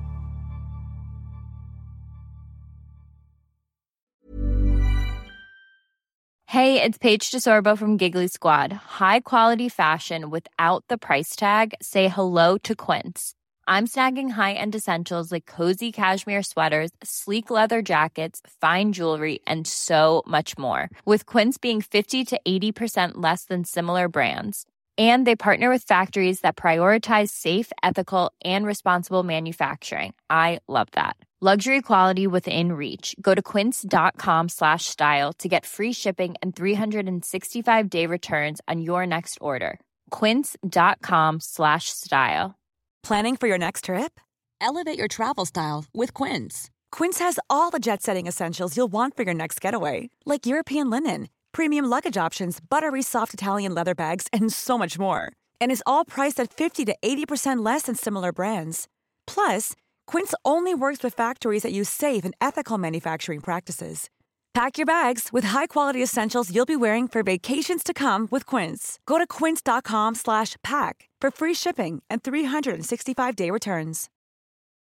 Hey, it's Paige DeSorbo from Giggly Squad. High quality fashion without the price tag. Say hello to Quince. I'm snagging high-end essentials like cozy cashmere sweaters, sleek leather jackets, fine jewelry, and so much more. With Quince being fifty to eighty percent less than similar brands. And they partner with factories that prioritize safe, ethical, and responsible manufacturing. I love that. Luxury quality within reach. Go to quince.com slash style to get free shipping and three sixty-five day returns on your next order. Quince.com slash style. Planning for your next trip? Elevate your travel style with Quince. Quince has all the jet-setting essentials you'll want for your next getaway, like European linen, premium luggage options, buttery soft Italian leather bags, and so much more. And is all priced at fifty to eighty percent less than similar brands. Plus, Quince only works with factories that use safe and ethical manufacturing practices. Pack your bags with high-quality essentials you'll be wearing for vacations to come with Quince. Go to quince.com slash pack for free shipping and three sixty-five day returns.